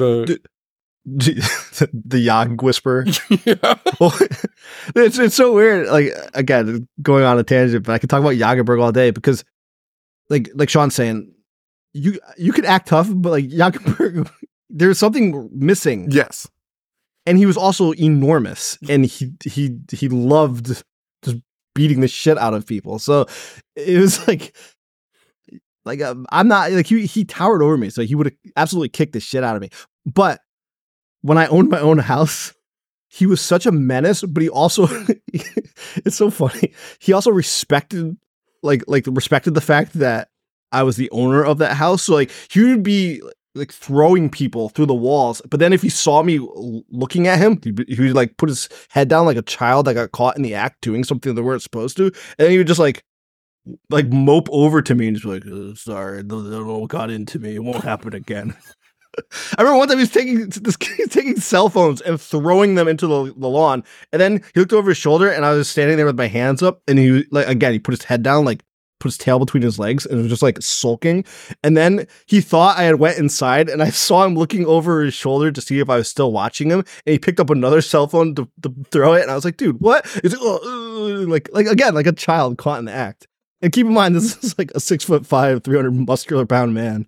Yag whisperer. Yeah. Well, it's so weird. Like, again, going on a tangent, but I could talk about Jagenberg all day, because like Sean's saying, you could act tough, but like Jagenberg, there's something missing. Yes. And he was also enormous, and he loved just beating the shit out of people. So it was like I'm not like he towered over me, so he would have absolutely kicked the shit out of me. But when I owned my own house, he was such a menace. But he also, it's so funny. He also respected the fact that I was the owner of that house. So like he would be like throwing people through the walls, but then if he saw me looking at him, he would like put his head down like a child that got caught in the act doing something they weren't supposed to, and then he would just like mope over to me and just be like, oh, sorry, I don't know what got into me, it won't happen again. I remember one time he's taking cell phones and throwing them into the lawn, and then he looked over his shoulder and I was standing there with my hands up, and he like, again, he put his head down, like put his tail between his legs, and was just like sulking. And then he thought I had went inside, and I saw him looking over his shoulder to see if I was still watching him, and he picked up another cell phone to throw it, and I was like, dude, what? He's like, like again, like a child caught in the act. And keep in mind, this is like a 6'5", 300 muscular pound man.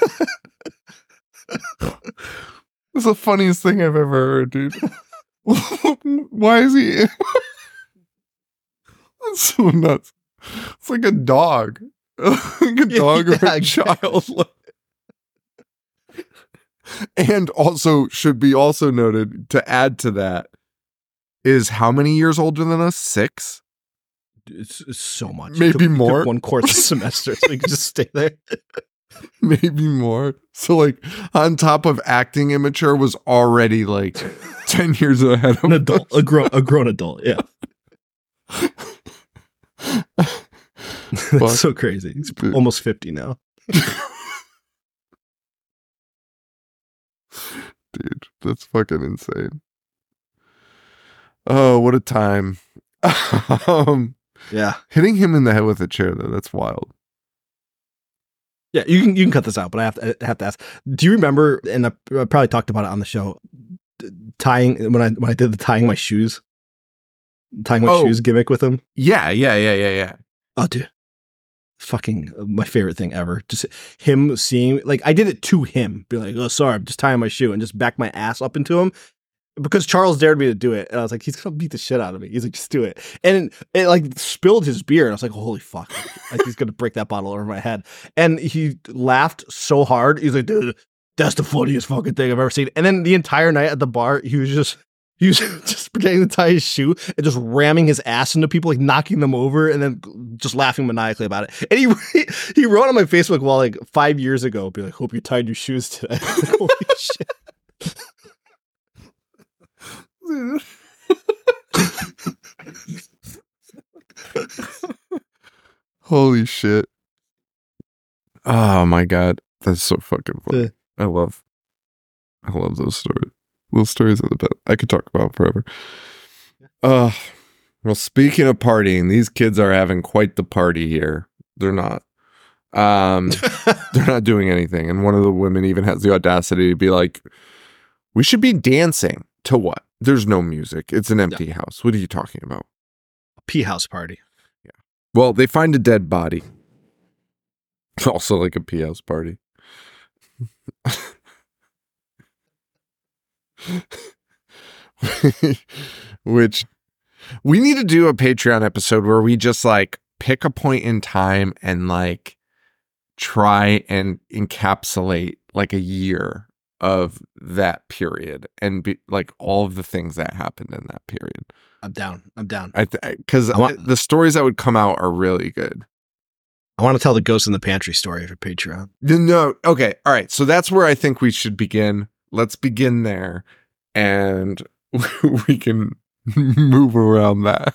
It's the funniest thing I've ever heard, dude. Why is he? That's so nuts. It's like a dog. Like a dog or a child. And also, should be also noted, to add to that, is how many years older than us? 6? It's so much. Maybe more. One course a semester, so you can just stay there. Maybe more. So like, on top of acting immature, was already like 10 years ahead of an adult, a grown adult. Yeah. That's so crazy. He's almost 50 now. Dude, that's fucking insane. Oh, what a time. Yeah. Hitting him in the head with a chair, though, that's wild. Yeah, you can cut this out, but I have to ask. Do you remember, and I probably talked about it on the show, tying when I did the tying my shoes shoes gimmick with him? Yeah. Oh, dude. Fucking my favorite thing ever. Just him seeing, like, I did it to him. Be like, oh, sorry, I'm just tying my shoe, and just back my ass up into him. Because Charles dared me to do it. And I was like, he's going to beat the shit out of me. He's like, just do it. And it like spilled his beer. And I was like, holy fuck. Like, he's going to break that bottle over my head. And he laughed so hard. He's like, dude, that's the funniest fucking thing I've ever seen. And then the entire night at the bar, he was just pretending to tie his shoe and just ramming his ass into people, like knocking them over, and then just laughing maniacally about it. And he wrote on my Facebook wall like 5 years ago, be like, hope you tied your shoes today. Like, holy shit. Holy shit. Oh my God. That's so fucking funny. I love those stories. Those stories are the best. I could talk about forever. Well, speaking of partying, these kids are having quite the party here. They're not. They're not doing anything. And one of the women even has the audacity to be like, we should be dancing. To what? There's no music. It's an empty house. What are you talking about? A pee house party. Yeah. Well, they find a dead body. Also like a pee house party. Which we need to do a Patreon episode where we just like pick a point in time and like try and encapsulate like a year of that period and be like all of the things that happened in that period. I'm down. Because the stories that would come out are really good. I want to tell the Ghost in the Pantry story for Patreon. No. Okay. All right. So that's where I think we should begin. Let's begin there and we can move around that.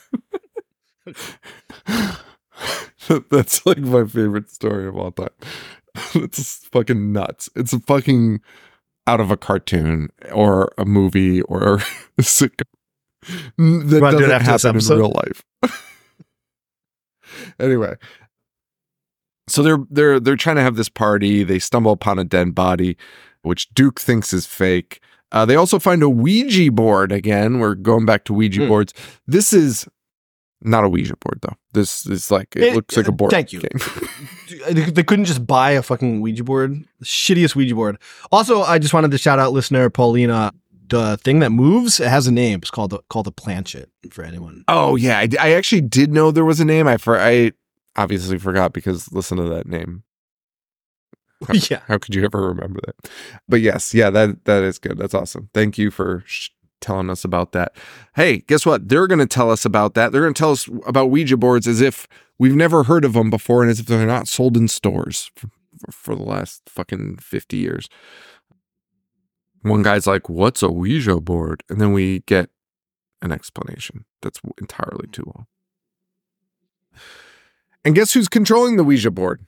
That's like my favorite story of all time. It's fucking nuts. It's a fucking out of a cartoon or a movie or a sitcom that doesn't happen in real life. Anyway, so they're trying to have this party. They stumble upon a dead body, which Duke thinks is fake. They also find a Ouija board again. We're going back to Ouija boards. This is not a Ouija board though. This is like it looks like a board. Thank you. They couldn't just buy a fucking Ouija board. The shittiest Ouija board. Also, I just wanted to shout out listener Paulina. The thing that moves, it has a name. It's called the Planchet for anyone. Oh yeah, I actually did know there was a name. I obviously forgot because listen to that name. How could you ever remember that? But yes, yeah, that is good. That's awesome. Thank you for telling us about that. Hey, guess what? They're going to tell us about that. They're going to tell us about Ouija boards as if we've never heard of them before and as if they're not sold in stores for the last fucking 50 years. One guy's like, what's a Ouija board? And then we get an explanation that's entirely too long. And guess who's controlling the Ouija board?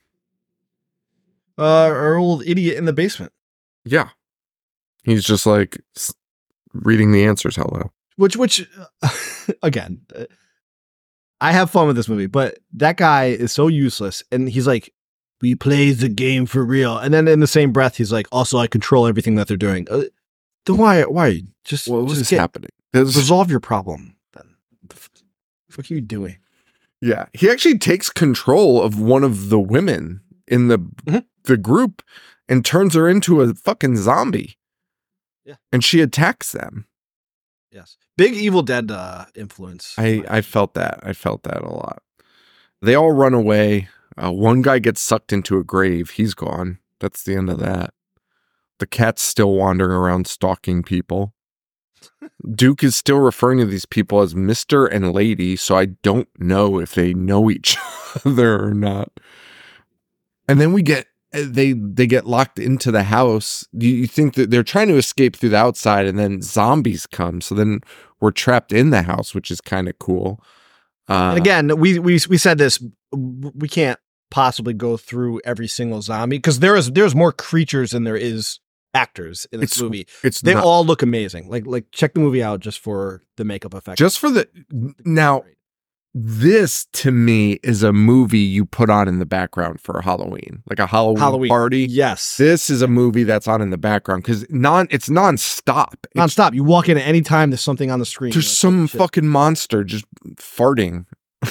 Our old idiot in the basement. Yeah. He's just like reading the answers hello. Which again, I have fun with this movie, but that guy is so useless. And he's like, we play the game for real. And then in the same breath, he's like, also, I control everything that they're doing. Then why? Just what was just happening? Resolve your problem. Then what the fuck are you doing? Yeah. He actually takes control of one of the women in the group and turns her into a fucking zombie. Yeah. And she attacks them. Yes. Big Evil Dead influence. I felt that. I felt that a lot. They all run away. One guy gets sucked into a grave. He's gone. That's the end of that. The cat's still wandering around stalking people. Duke is still referring to these people as Mr. and Lady, so I don't know if they know each other or not. And then they get locked into the house. You think that they're trying to escape through the outside, and then zombies come. So then we're trapped in the house, which is kind of cool. And again, we said this. We can't possibly go through every single zombie because there's more creatures than there is actors in this movie. They all look amazing. Like check the movie out just for the makeup effect. Just for now. This to me is a movie you put on in the background for Halloween, like a Halloween party. Yes, this is a movie that's on in the background because it's nonstop. Nonstop. You walk in at any time. There's something on the screen. There's some fucking monster just farting,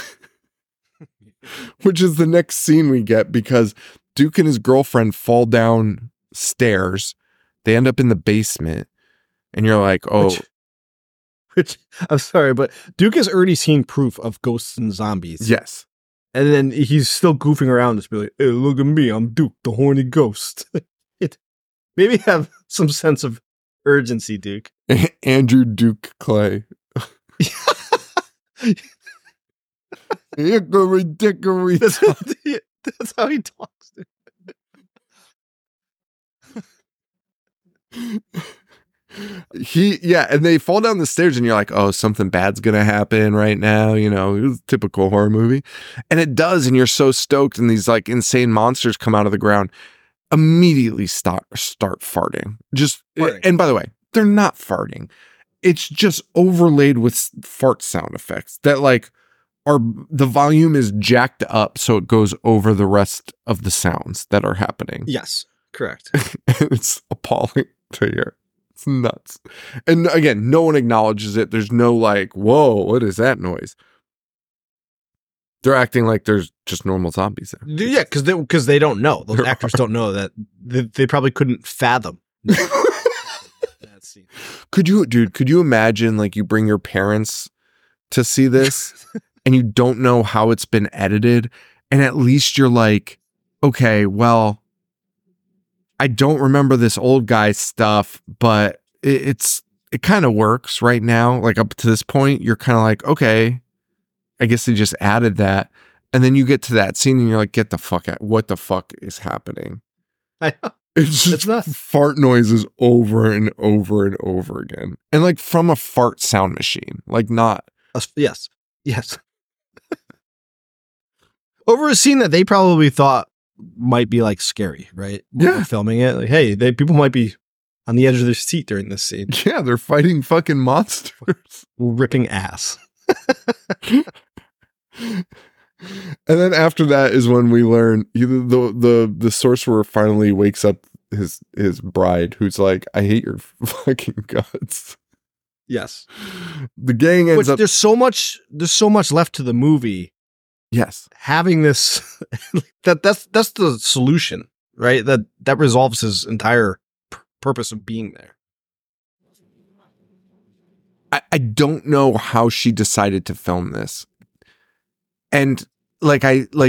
which is the next scene we get because Duke and his girlfriend fall down stairs. They end up in the basement, and you're like, oh. Which, I'm sorry, but Duke has already seen proof of ghosts and zombies. Yes. And then he's still goofing around, just be like, hey, look at me, I'm Duke, the horny ghost. Maybe have some sense of urgency, Duke. Andrew Duke Clay. Hickory dickory. That's how he talks. And they fall down the stairs and you're like, oh, something bad's gonna happen right now, you know, it was a typical horror movie. And it does, and you're so stoked, and these like insane monsters come out of the ground, immediately start farting. And by the way, they're not farting. It's just overlaid with fart sound effects that like the volume is jacked up so it goes over the rest of the sounds that are happening. Yes, correct. It's appalling to hear. It's nuts. And again, no one acknowledges it. There's no like, whoa, what is that noise? They're acting like there's just normal zombies there. Yeah, because they don't know. Those actors don't know that. They probably couldn't fathom that scene. Could you imagine like you bring your parents to see this and you don't know how it's been edited, and at least you're like, okay, well, I don't remember this old guy stuff, but it kind of works right now. Like up to this point, you're kind of like, okay, I guess they just added that. And then you get to that scene and you're like, get the fuck out. What the fuck is happening? I know. It's just fart noises over and over and over again. And like from a fart sound machine, like not. Yes. Over a scene that they probably thought might be like scary, right? Yeah. Filming it. Like, hey, people might be on the edge of their seat during this scene. Yeah, they're fighting fucking monsters. Ripping ass. And then after that is when we learn the sorcerer finally wakes up his bride, who's like, I hate your fucking guts. Yes. The gang ends up. There's so much left to the movie. Yes. Having this that's the solution, right? That resolves his entire purpose of being there. I don't know how she decided to film this. And we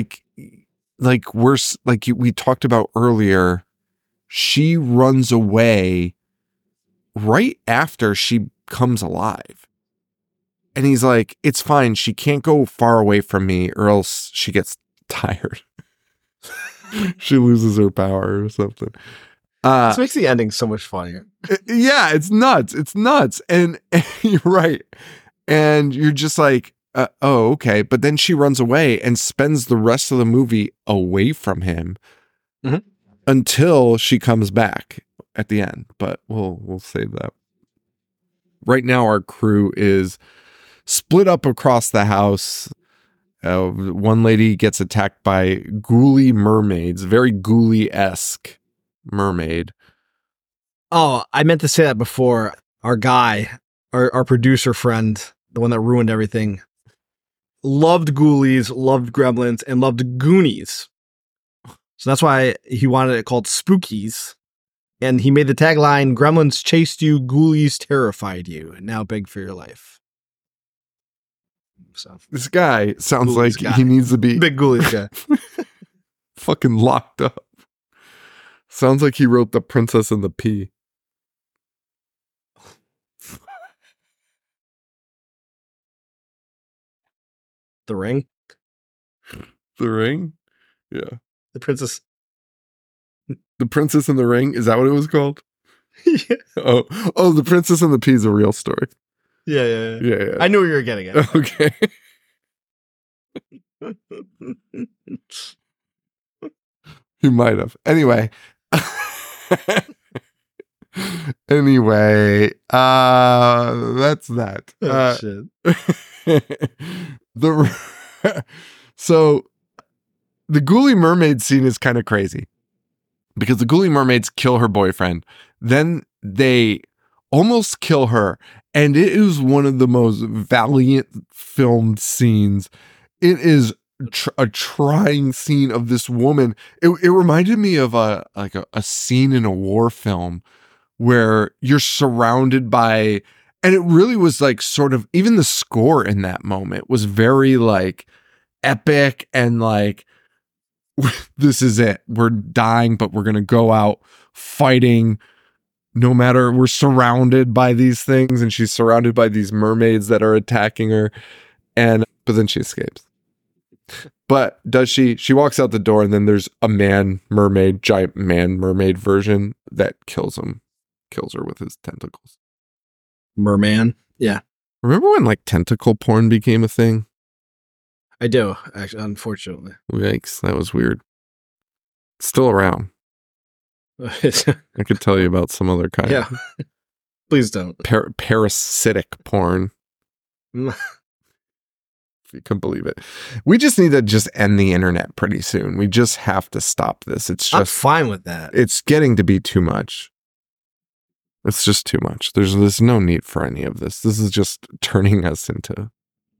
talked about earlier, she runs away right after she comes alive. And he's like, it's fine. She can't go far away from me or else she gets tired. She loses her power or something. This makes the ending so much funnier. Yeah, it's nuts. It's nuts. And you're right. And you're just like, oh, okay. But then she runs away and spends the rest of the movie away from him until she comes back at the end. But we'll save that. Right now, our crew is split up across the house. One lady gets attacked by ghouly mermaids, very ghouly-esque mermaid. Oh, I meant to say that before. Our guy, our producer friend, the one that ruined everything, loved Ghoulies, loved Gremlins, and loved Goonies. So that's why he wanted it called Spookies. And he made the tagline, Gremlins chased you, Ghoulies terrified you, and now beg for your life. So this guy sounds Ghoulies like he needs to be big Ghoulies guy. fucking locked up. Sounds like he wrote The Princess and the Pea. The Ring? The Ring? Yeah. The Princess. The Princess and the Ring? Is that what it was called? Yeah. Oh, The Princess and the Pea is a real story. Yeah. I knew where you were getting at. Okay. You might have. Anyway. That's that. Shit. So the ghouly mermaid scene is kind of crazy because the ghouly mermaids kill her boyfriend. Then they almost kill her. And it is one of the most valiant filmed scenes. It is a trying scene of this woman. It reminded me of a scene in a war film where you're surrounded by, and it really was like sort of, even the score in that moment was very like epic and like, this is it. We're dying, but we're going to go out fighting no matter, we're surrounded by these things, and she's surrounded by these mermaids that are attacking her. But then she escapes. But does she walks out the door, and then there's a giant man mermaid version that kills him kills her with his tentacles. Merman. Yeah. Remember when like tentacle porn became a thing? I do, actually, unfortunately. Yikes, that was weird. It's still around. I could tell you about some other kind. Yeah. Please don't. Parasitic porn. If you can believe it. We just need to just end the internet pretty soon. We just have to stop this. It's just I'm fine with that. It's getting to be too much. It's just too much. There's no need for any of this. This is just turning us into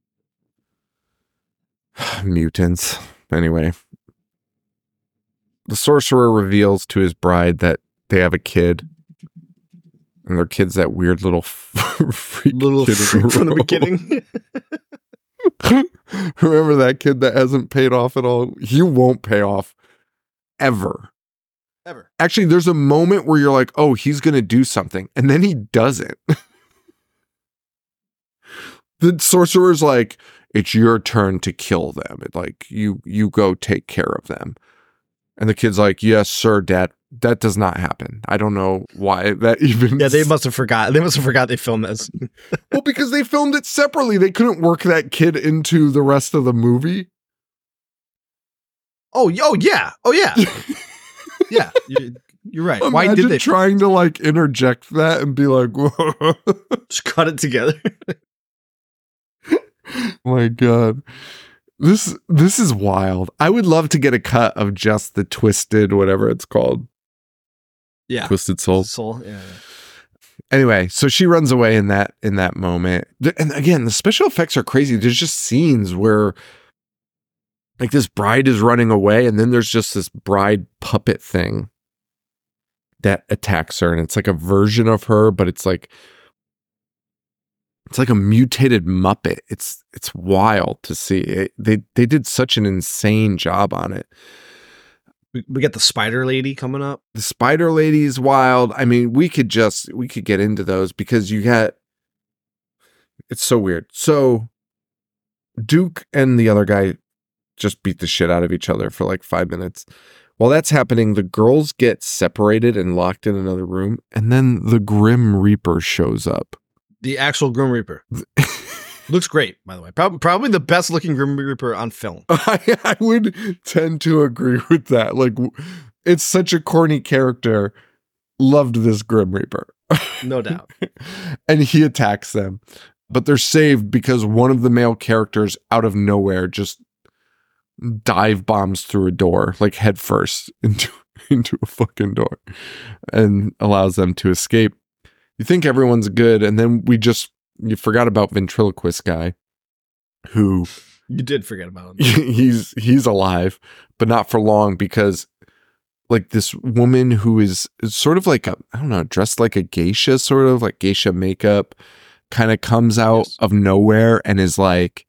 mutants. Anyway, the sorcerer reveals to his bride that they have a kid. And their kid's that weird little freak kid from the beginning. Remember that kid that hasn't paid off at all? He won't pay off ever. Ever. Actually, there's a moment where you're like, oh, he's going to do something. And then he doesn't. The sorcerer's like, it's your turn to kill them. It like, you go take care of them. And the kid's like, yes, sir, Dad. That does not happen. I don't know why that even... Yeah, they must have forgot. They must have forgot they filmed this. Well, because they filmed it separately. They couldn't work that kid into the rest of the movie. Oh yeah. Oh, yeah. Yeah, you're right. Imagine why did they... trying to like interject that and be like, whoa. Just cut it together. My God. This is wild. I would love to get a cut of just the twisted, whatever it's called. Yeah. Twisted Soul. Yeah. Anyway, so she runs away in that moment. And again, the special effects are crazy. There's just scenes where like this bride is running away and then there's just this bride puppet thing that attacks her. And it's like a version of her, but it's like a mutated Muppet. It's wild to see. They did such an insane job on it. We got the Spider Lady coming up. The Spider Lady is wild. I mean, we could get into those because it's so weird. So Duke and the other guy just beat the shit out of each other for like 5 minutes. While that's happening, the girls get separated and locked in another room. And then the Grim Reaper shows up. The actual Grim Reaper. Looks great, by the way. Probably the best looking Grim Reaper on film. I would tend to agree with that. Like, it's such a corny character. Loved this Grim Reaper. No doubt. And he attacks them. But they're saved because one of the male characters out of nowhere just dive bombs through a door, like head first into a fucking door and allows them to escape. You think everyone's good, and then you forgot about ventriloquist guy, who you did forget about him. He's alive, but not for long because like this woman who is sort of like dressed like a geisha, sort of like geisha makeup, kind of comes out of nowhere and is like,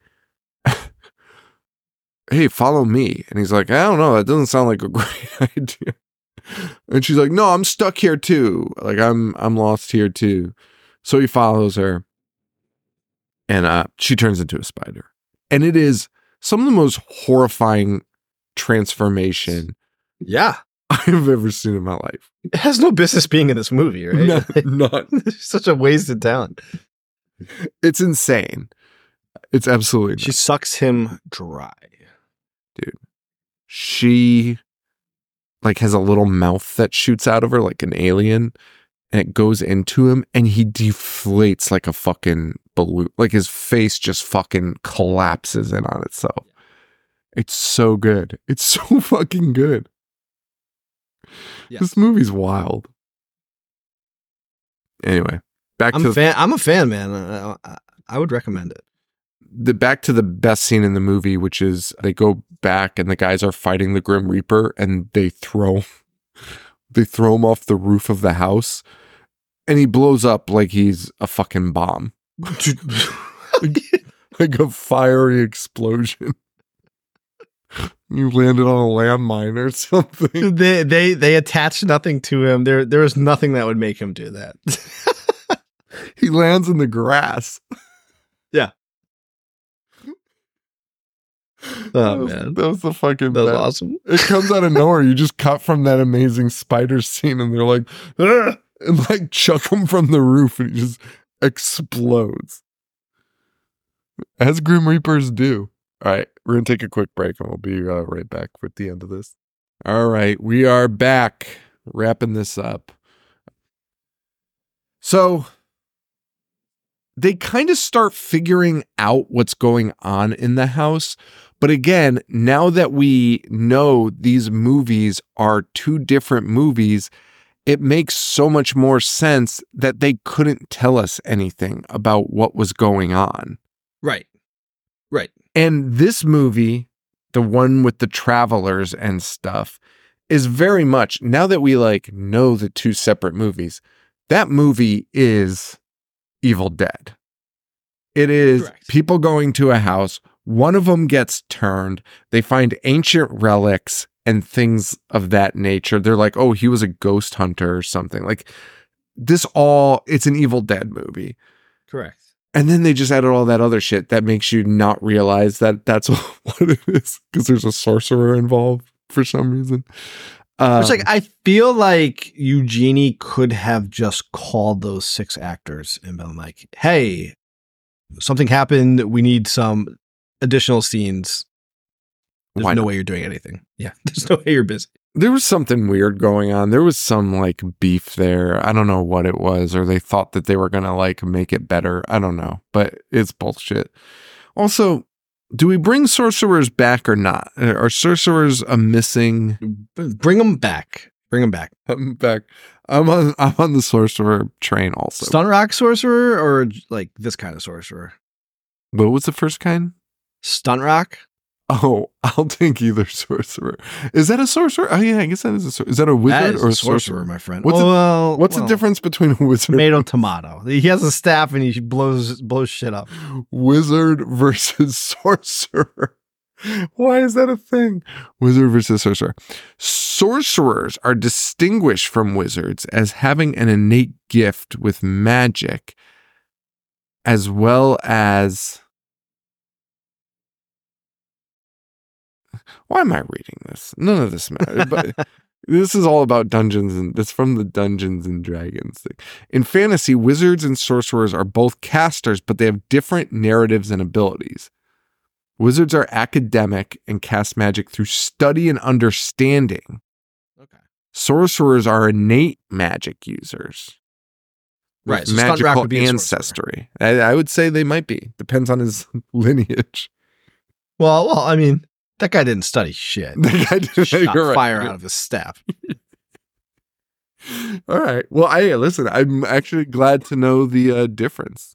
hey, follow me. And he's like, I don't know, that doesn't sound like a great idea. And she's like, no, I'm stuck here too. Like I'm lost here too. So he follows her and she turns into a spider. And it is some of the most horrifying transformation I've ever seen in my life. It has no business being in this movie, right? No, not. It's such a wasted talent. It's insane. It's absolutely She sucks him dry. Dude. She like has a little mouth that shoots out of her like an alien, and it goes into him and he deflates like a fucking balloon. Like his face just fucking collapses in on itself. It's so good. It's so fucking good. Yeah. This movie's wild. Anyway, I'm a fan, man. I would recommend it. Back to the best scene in the movie, which is they go back and the guys are fighting the Grim Reaper and they throw him off the roof of the house and he blows up like he's a fucking bomb. like a fiery explosion. You landed on a landmine or something. They attached nothing to him. There was nothing that would make him do that. He lands in the grass. Yeah. Oh, man. That was the fucking That was awesome. It comes out of nowhere. You just cut from that amazing spider scene and they're like, and like chuck him from the roof and he just explodes. As Grim Reapers do. All right, we're going to take a quick break and we'll be right back with the end of this. All right, we are back wrapping this up. So they kind of start figuring out what's going on in the house. But again, now that we know these movies are two different movies, it makes so much more sense that they couldn't tell us anything about what was going on. Right. And this movie, the one with the travelers and stuff, is very much, now that we like know the two separate movies, that movie is Evil Dead. It is Correct. People going to a house. One of them gets turned. They find ancient relics and things of that nature. They're like, oh, he was a ghost hunter or something. Like it's an Evil Dead movie. Correct. And then they just added all that other shit that makes you not realize that that's what it is, because there's a sorcerer involved for some reason. It's like, I feel like Eugenie could have just called those 6 actors and been like, hey, something happened. We need some additional scenes. There's no way you're doing anything. Yeah. There's no way you're busy. There was something weird going on. There was some like beef there. I don't know what it was, or they thought that they were going to like make it better. I don't know, but it's bullshit. Also, do we bring sorcerers back or not? Are sorcerers a missing? Bring them back. I'm back. I'm on the sorcerer train also. Stun rock sorcerer or like this kind of sorcerer? What was the first kind? Stunt rock? Oh, I'll take either sorcerer. Is that a sorcerer? Oh yeah, I guess that is a sorcerer. Is that a wizard or a sorcerer, my friend? What's the difference between a wizard? Tomato. He has a staff and he blows shit up. Wizard versus sorcerer. Why is that a thing? Wizard versus sorcerer. Sorcerers are distinguished from wizards as having an innate gift with magic, as well as... Why am I reading this? None of this matters. But this is all about dungeons, and it's from the Dungeons and Dragons thing. In fantasy, wizards and sorcerers are both casters, but they have different narratives and abilities. Wizards are academic and cast magic through study and understanding. Okay. Sorcerers are innate magic users. Right. So magical ancestry. I would say they might be. Depends on his lineage. Well, I mean, that guy didn't study shit. That guy didn't shot fire out of his staff. All right. Well, listen, I'm actually glad to know the difference.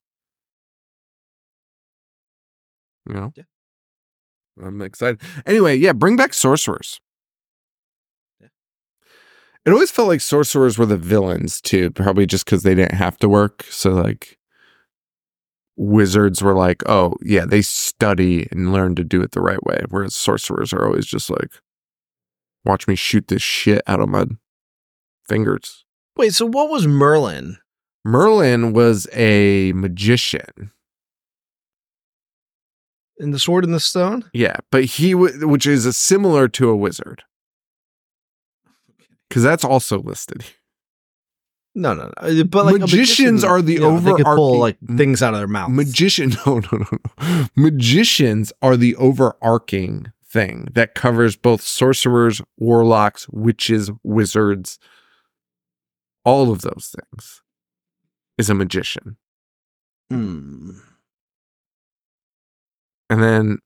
You know? Yeah. I'm excited. Anyway, yeah, bring back sorcerers. Yeah. It always felt like sorcerers were the villains, too, probably just because they didn't have to work. So, like, wizards were like, oh, yeah, they study and learn to do it the right way. Whereas sorcerers are always just like, watch me shoot this shit out of my fingers. Wait, so what was Merlin? Merlin was a magician. In the Sword in the Stone? Yeah, but which is similar to a wizard. Because that's also listed. No. But like magicians are the overarching. They could pull like things out of their mouths. No. Magicians are the overarching thing that covers both sorcerers, warlocks, witches, wizards. All of those things is a magician. And then,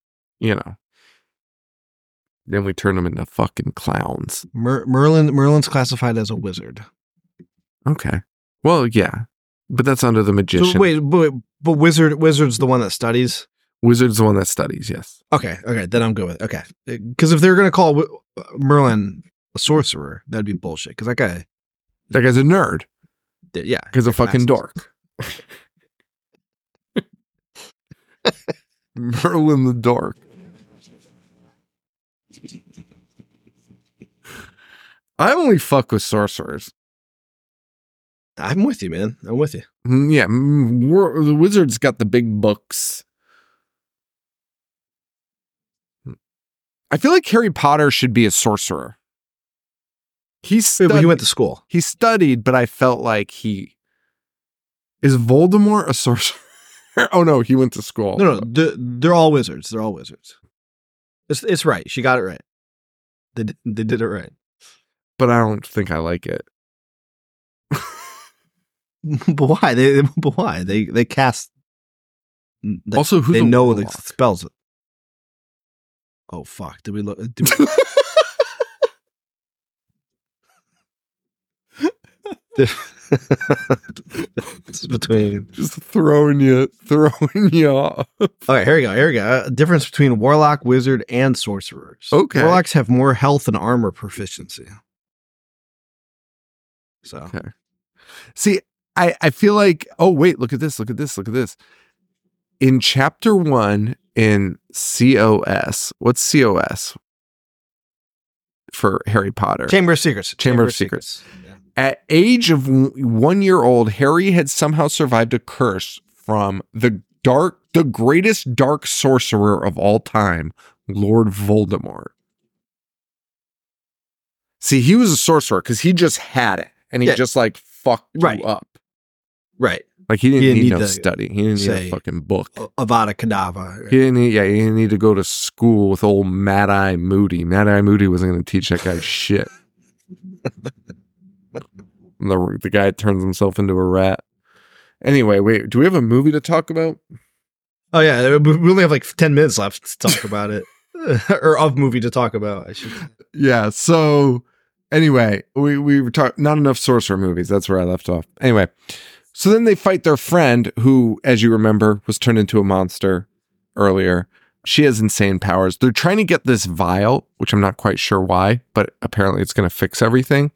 then we turn them into fucking clowns. Merlin's classified as a wizard. Okay. Well, yeah, but that's under the magician. So wait, but wizard's the one that studies? Wizard's the one that studies, yes. Okay, then I'm good with it. Okay. Because if they're going to call Merlin a sorcerer, that'd be bullshit. Because that guy's a nerd. Yeah. He's a fucking dork. Merlin the dork. I only fuck with sorcerers. I'm with you, man. I'm with you. Yeah, the wizard's got the big books. I feel like Harry Potter should be a sorcerer. He studied, he went to school. He studied, but I felt like is Voldemort a sorcerer? Oh no, he went to school. No, they're all wizards. They're all wizards. It's right. She got it right. They did it right. But I don't think I like it. But why? They cast. Also, who's they know warlock? the spells. Oh fuck! Did we look? It's between just throwing you off. Okay, here we go. Difference between warlock, wizard, and sorcerers. Okay. Warlocks have more health and armor proficiency. So, okay. See, I feel like, oh wait, look at this. In chapter 1 in COS, what's COS for Harry Potter? Chamber of Secrets. Chamber of Secrets. Yeah. At age of 1 year old, Harry had somehow survived a curse from the greatest dark sorcerer of all time, Lord Voldemort. See, he was a sorcerer because he just had it, and he just like fucked you up. Right. Like he didn't need no study. He didn't need a fucking book. Avada Kedavra. Right? He didn't need to go to school with old Mad Eye Moody. Mad Eye Moody wasn't going to teach that guy shit. The guy turns himself into a rat. Anyway, wait, do we have a movie to talk about? Oh yeah, we only have like 10 minutes left to talk about it. Or of movie to talk about, I should say. Yeah, so anyway, we were talking not enough sorcerer movies. That's where I left off. Anyway, so then they fight their friend who, as you remember, was turned into a monster earlier. She has insane powers. They're trying to get this vial, which I'm not quite sure why, but apparently it's going to fix everything.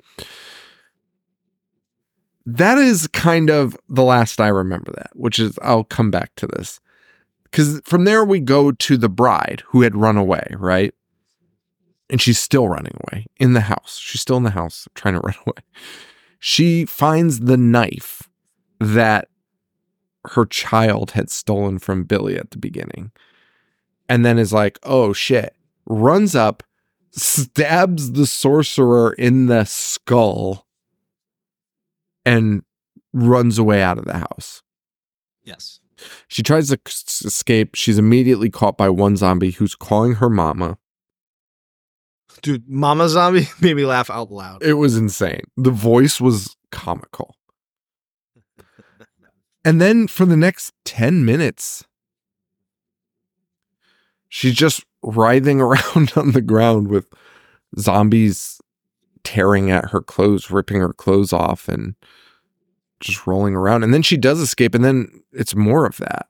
That is kind of the last I remember that, which is, I'll come back to this. Because from there we go to the bride who had run away, right? And she's still running away in the house. She's still in the house trying to run away. She finds the knife that her child had stolen from Billy at the beginning. And then is like, oh shit. Runs up, stabs the sorcerer in the skull, and runs away out of the house. Yes. She tries to escape. She's immediately caught by one zombie who's calling her mama. Dude, Mama Zombie made me laugh out loud. It was insane. The voice was comical. And then for the next 10 minutes, she's just writhing around on the ground with zombies tearing at her clothes, ripping her clothes off, and just rolling around. And then she does escape, and then it's more of that.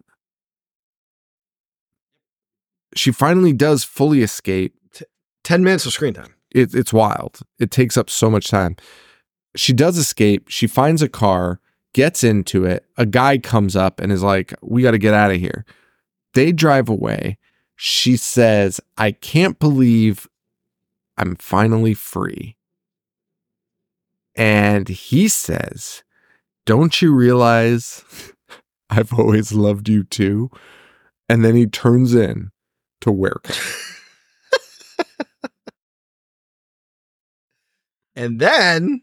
She finally does fully escape. 10 minutes of screen time. It's wild. It takes up so much time. She does escape. She finds a car, gets into it. A guy comes up and is like, we got to get out of here. They drive away. She says, I can't believe I'm finally free. And he says, don't you realize I've always loved you too? And then he turns in to werewolf. And then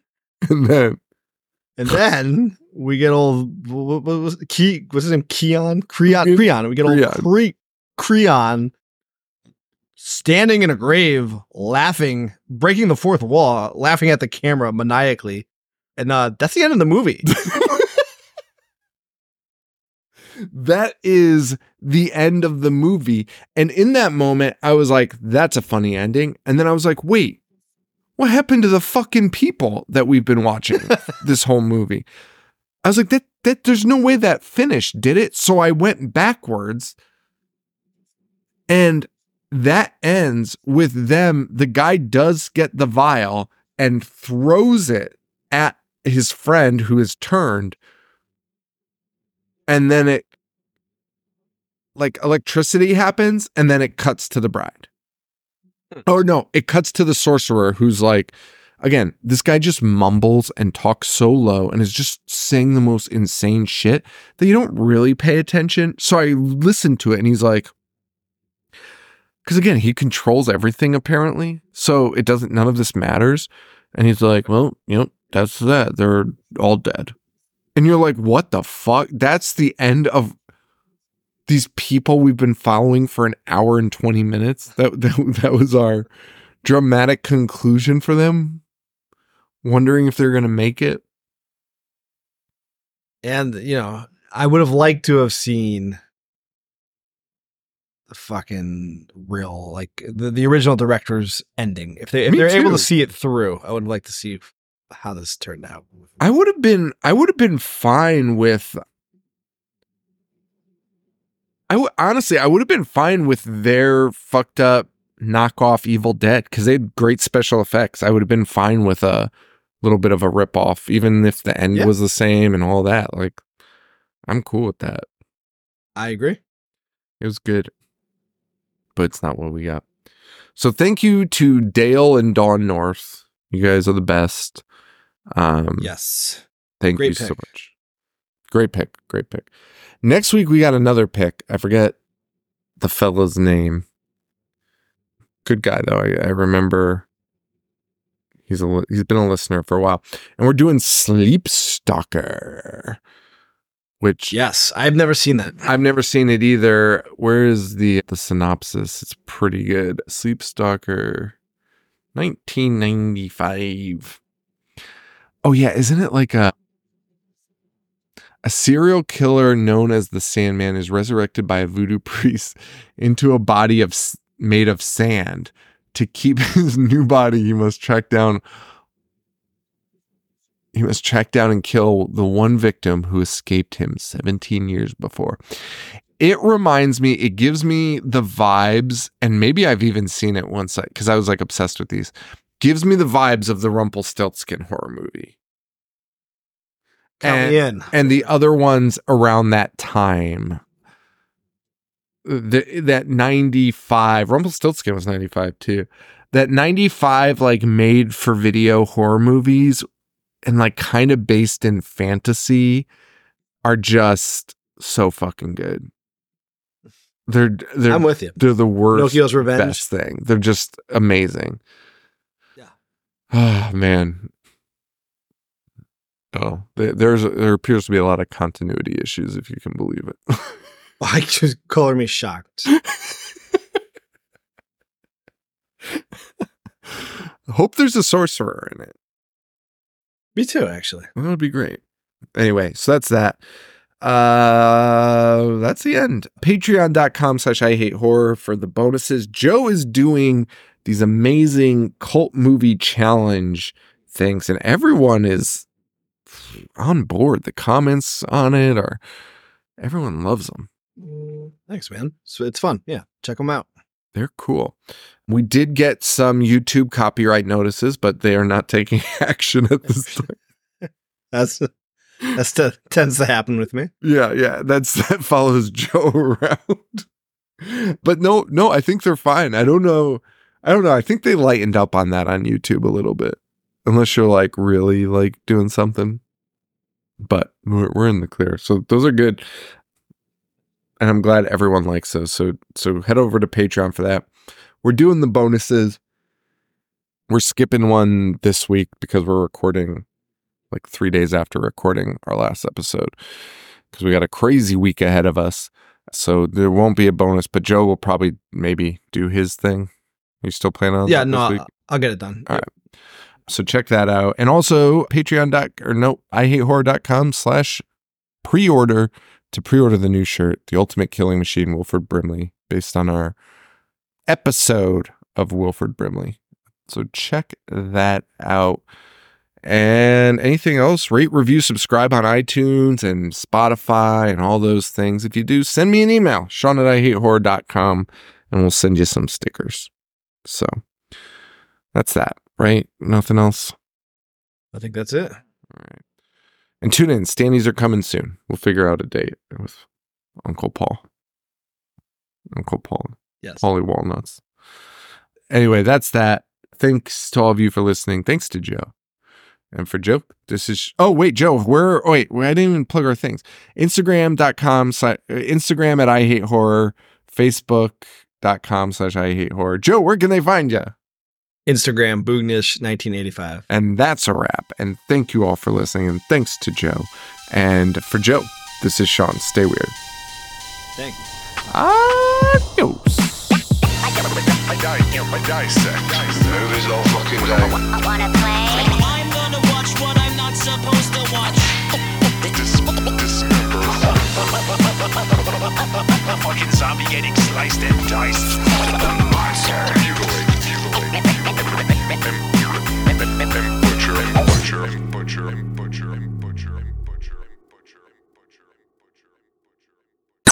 we get old, what was it? What's his name? Creon. We get old Creon standing in a grave, laughing, breaking the fourth wall, laughing at the camera maniacally. And that's the end of the movie. That is the end of the movie. And in that moment, I was like, that's a funny ending. And then I was like, wait, what happened to the fucking people that we've been watching this whole movie? I was like, that there's no way that finished, did it? So I went backwards, and that ends with them. The guy does get the vial and throws it at his friend who is turned. And then it, like, electricity happens, and then it cuts to the bride. Oh no, it cuts to the sorcerer who's like, again, this guy just mumbles and talks so low and is just saying the most insane shit that you don't really pay attention. So I listened to it, and he's like, because again, he controls everything apparently. So none of this matters. And he's like, well, that's that. They're all dead. And you're like, what the fuck? That's the end of these people we've been following for an hour and 20 minutes. That was our dramatic conclusion for them. Wondering if they're going to make it. And, I would have liked to have seen the fucking real, like the original director's ending. If they're able to see it through, I would like to see how this turned out. I would have been fine with. I would have been fine with their fucked up knockoff Evil Dead because they had great special effects. I would have been fine with a little bit of a ripoff, even if the end was the same and all that. Like, I'm cool with that. I agree. It was good, but it's not what we got. So thank you to Dale and Dawn North. You guys are the best. Yes. Thank you so much. Great pick. Next week, we got another pick. I forget the fella's name. Good guy, though. I remember he's been a listener for a while. And we're doing Sleep Stalker, which... Yes, I've never seen that. I've never seen it either. Where is the synopsis? It's pretty good. Sleep Stalker, 1995. Oh, yeah. Isn't it like a serial killer known as the Sandman is resurrected by a voodoo priest into a body made of sand. To keep his new body, he must track down and kill the one victim who escaped him 17 years before. It gives me the vibes, and maybe I've even seen it once because I was like obsessed with these. Gives me the vibes of the Rumpelstiltskin horror movie. And the other ones around that time. That 95, Rumpelstiltskin was 95 too. That 95 like made for video horror movies and like kind of based in fantasy are just so fucking good. They're I'm with you. They're the worst. Pinocchio's Revenge. Best thing. They're just amazing. Yeah. Oh man. Oh, there appears to be a lot of continuity issues, if you can believe it. I just color me shocked. I hope there's a sorcerer in it. Me too, actually. That would be great. Anyway, so that's that. That's the end. Patreon.com/IHateHorror for the bonuses. Joe is doing these amazing cult movie challenge things, and everyone is on board. The comments on it everyone loves them. Thanks, man. So it's fun. Yeah, check them out. They're cool. We did get some YouTube copyright notices, but they are not taking action at this time. That tends to happen with me. Yeah. That follows Joe around. But no, I think they're fine. I don't know. I think they lightened up on that on YouTube a little bit, unless you're like really like doing something. But we're in the clear, so those are good. And I'm glad everyone likes those. So head over to Patreon for that. We're doing the bonuses. We're skipping one this week because we're recording like 3 days after recording our last episode because we got a crazy week ahead of us. So there won't be a bonus, but Joe will probably maybe do his thing. Are you still planning on that this week? I'll get it done. All right. So check that out. And also ihateHorror.com/pre-order to pre-order the new shirt, The Ultimate Killing Machine, Wilford Brimley, based on our episode of Wilford Brimley. So check that out. And anything else, rate, review, subscribe on iTunes and Spotify and all those things. If you do, send me an email, Sean@ihatehorror.com, and we'll send you some stickers. So that's that, right? Nothing else? I think that's it. All right. And tune in. Stannies are coming soon. We'll figure out a date with Uncle Paul. Yes. Paulie Walnuts. Anyway, that's that. Thanks to all of you for listening. Thanks to Joe. And for Joe, this is... Oh, wait, Joe. I didn't even plug our things. Instagram at iHateHorror. Facebook.com/iHateHorror. Joe, where can they find you? Instagram, Boognish1985. And that's a wrap. And thank you all for listening. And thanks to Joe. And for Joe, this is Sean. Stay weird. Thank you. Adios. I dissect movies all fucking day. I wanna play. I'm gonna watch what I'm not supposed to watch. Dismember. A fucking zombie getting sliced and diced.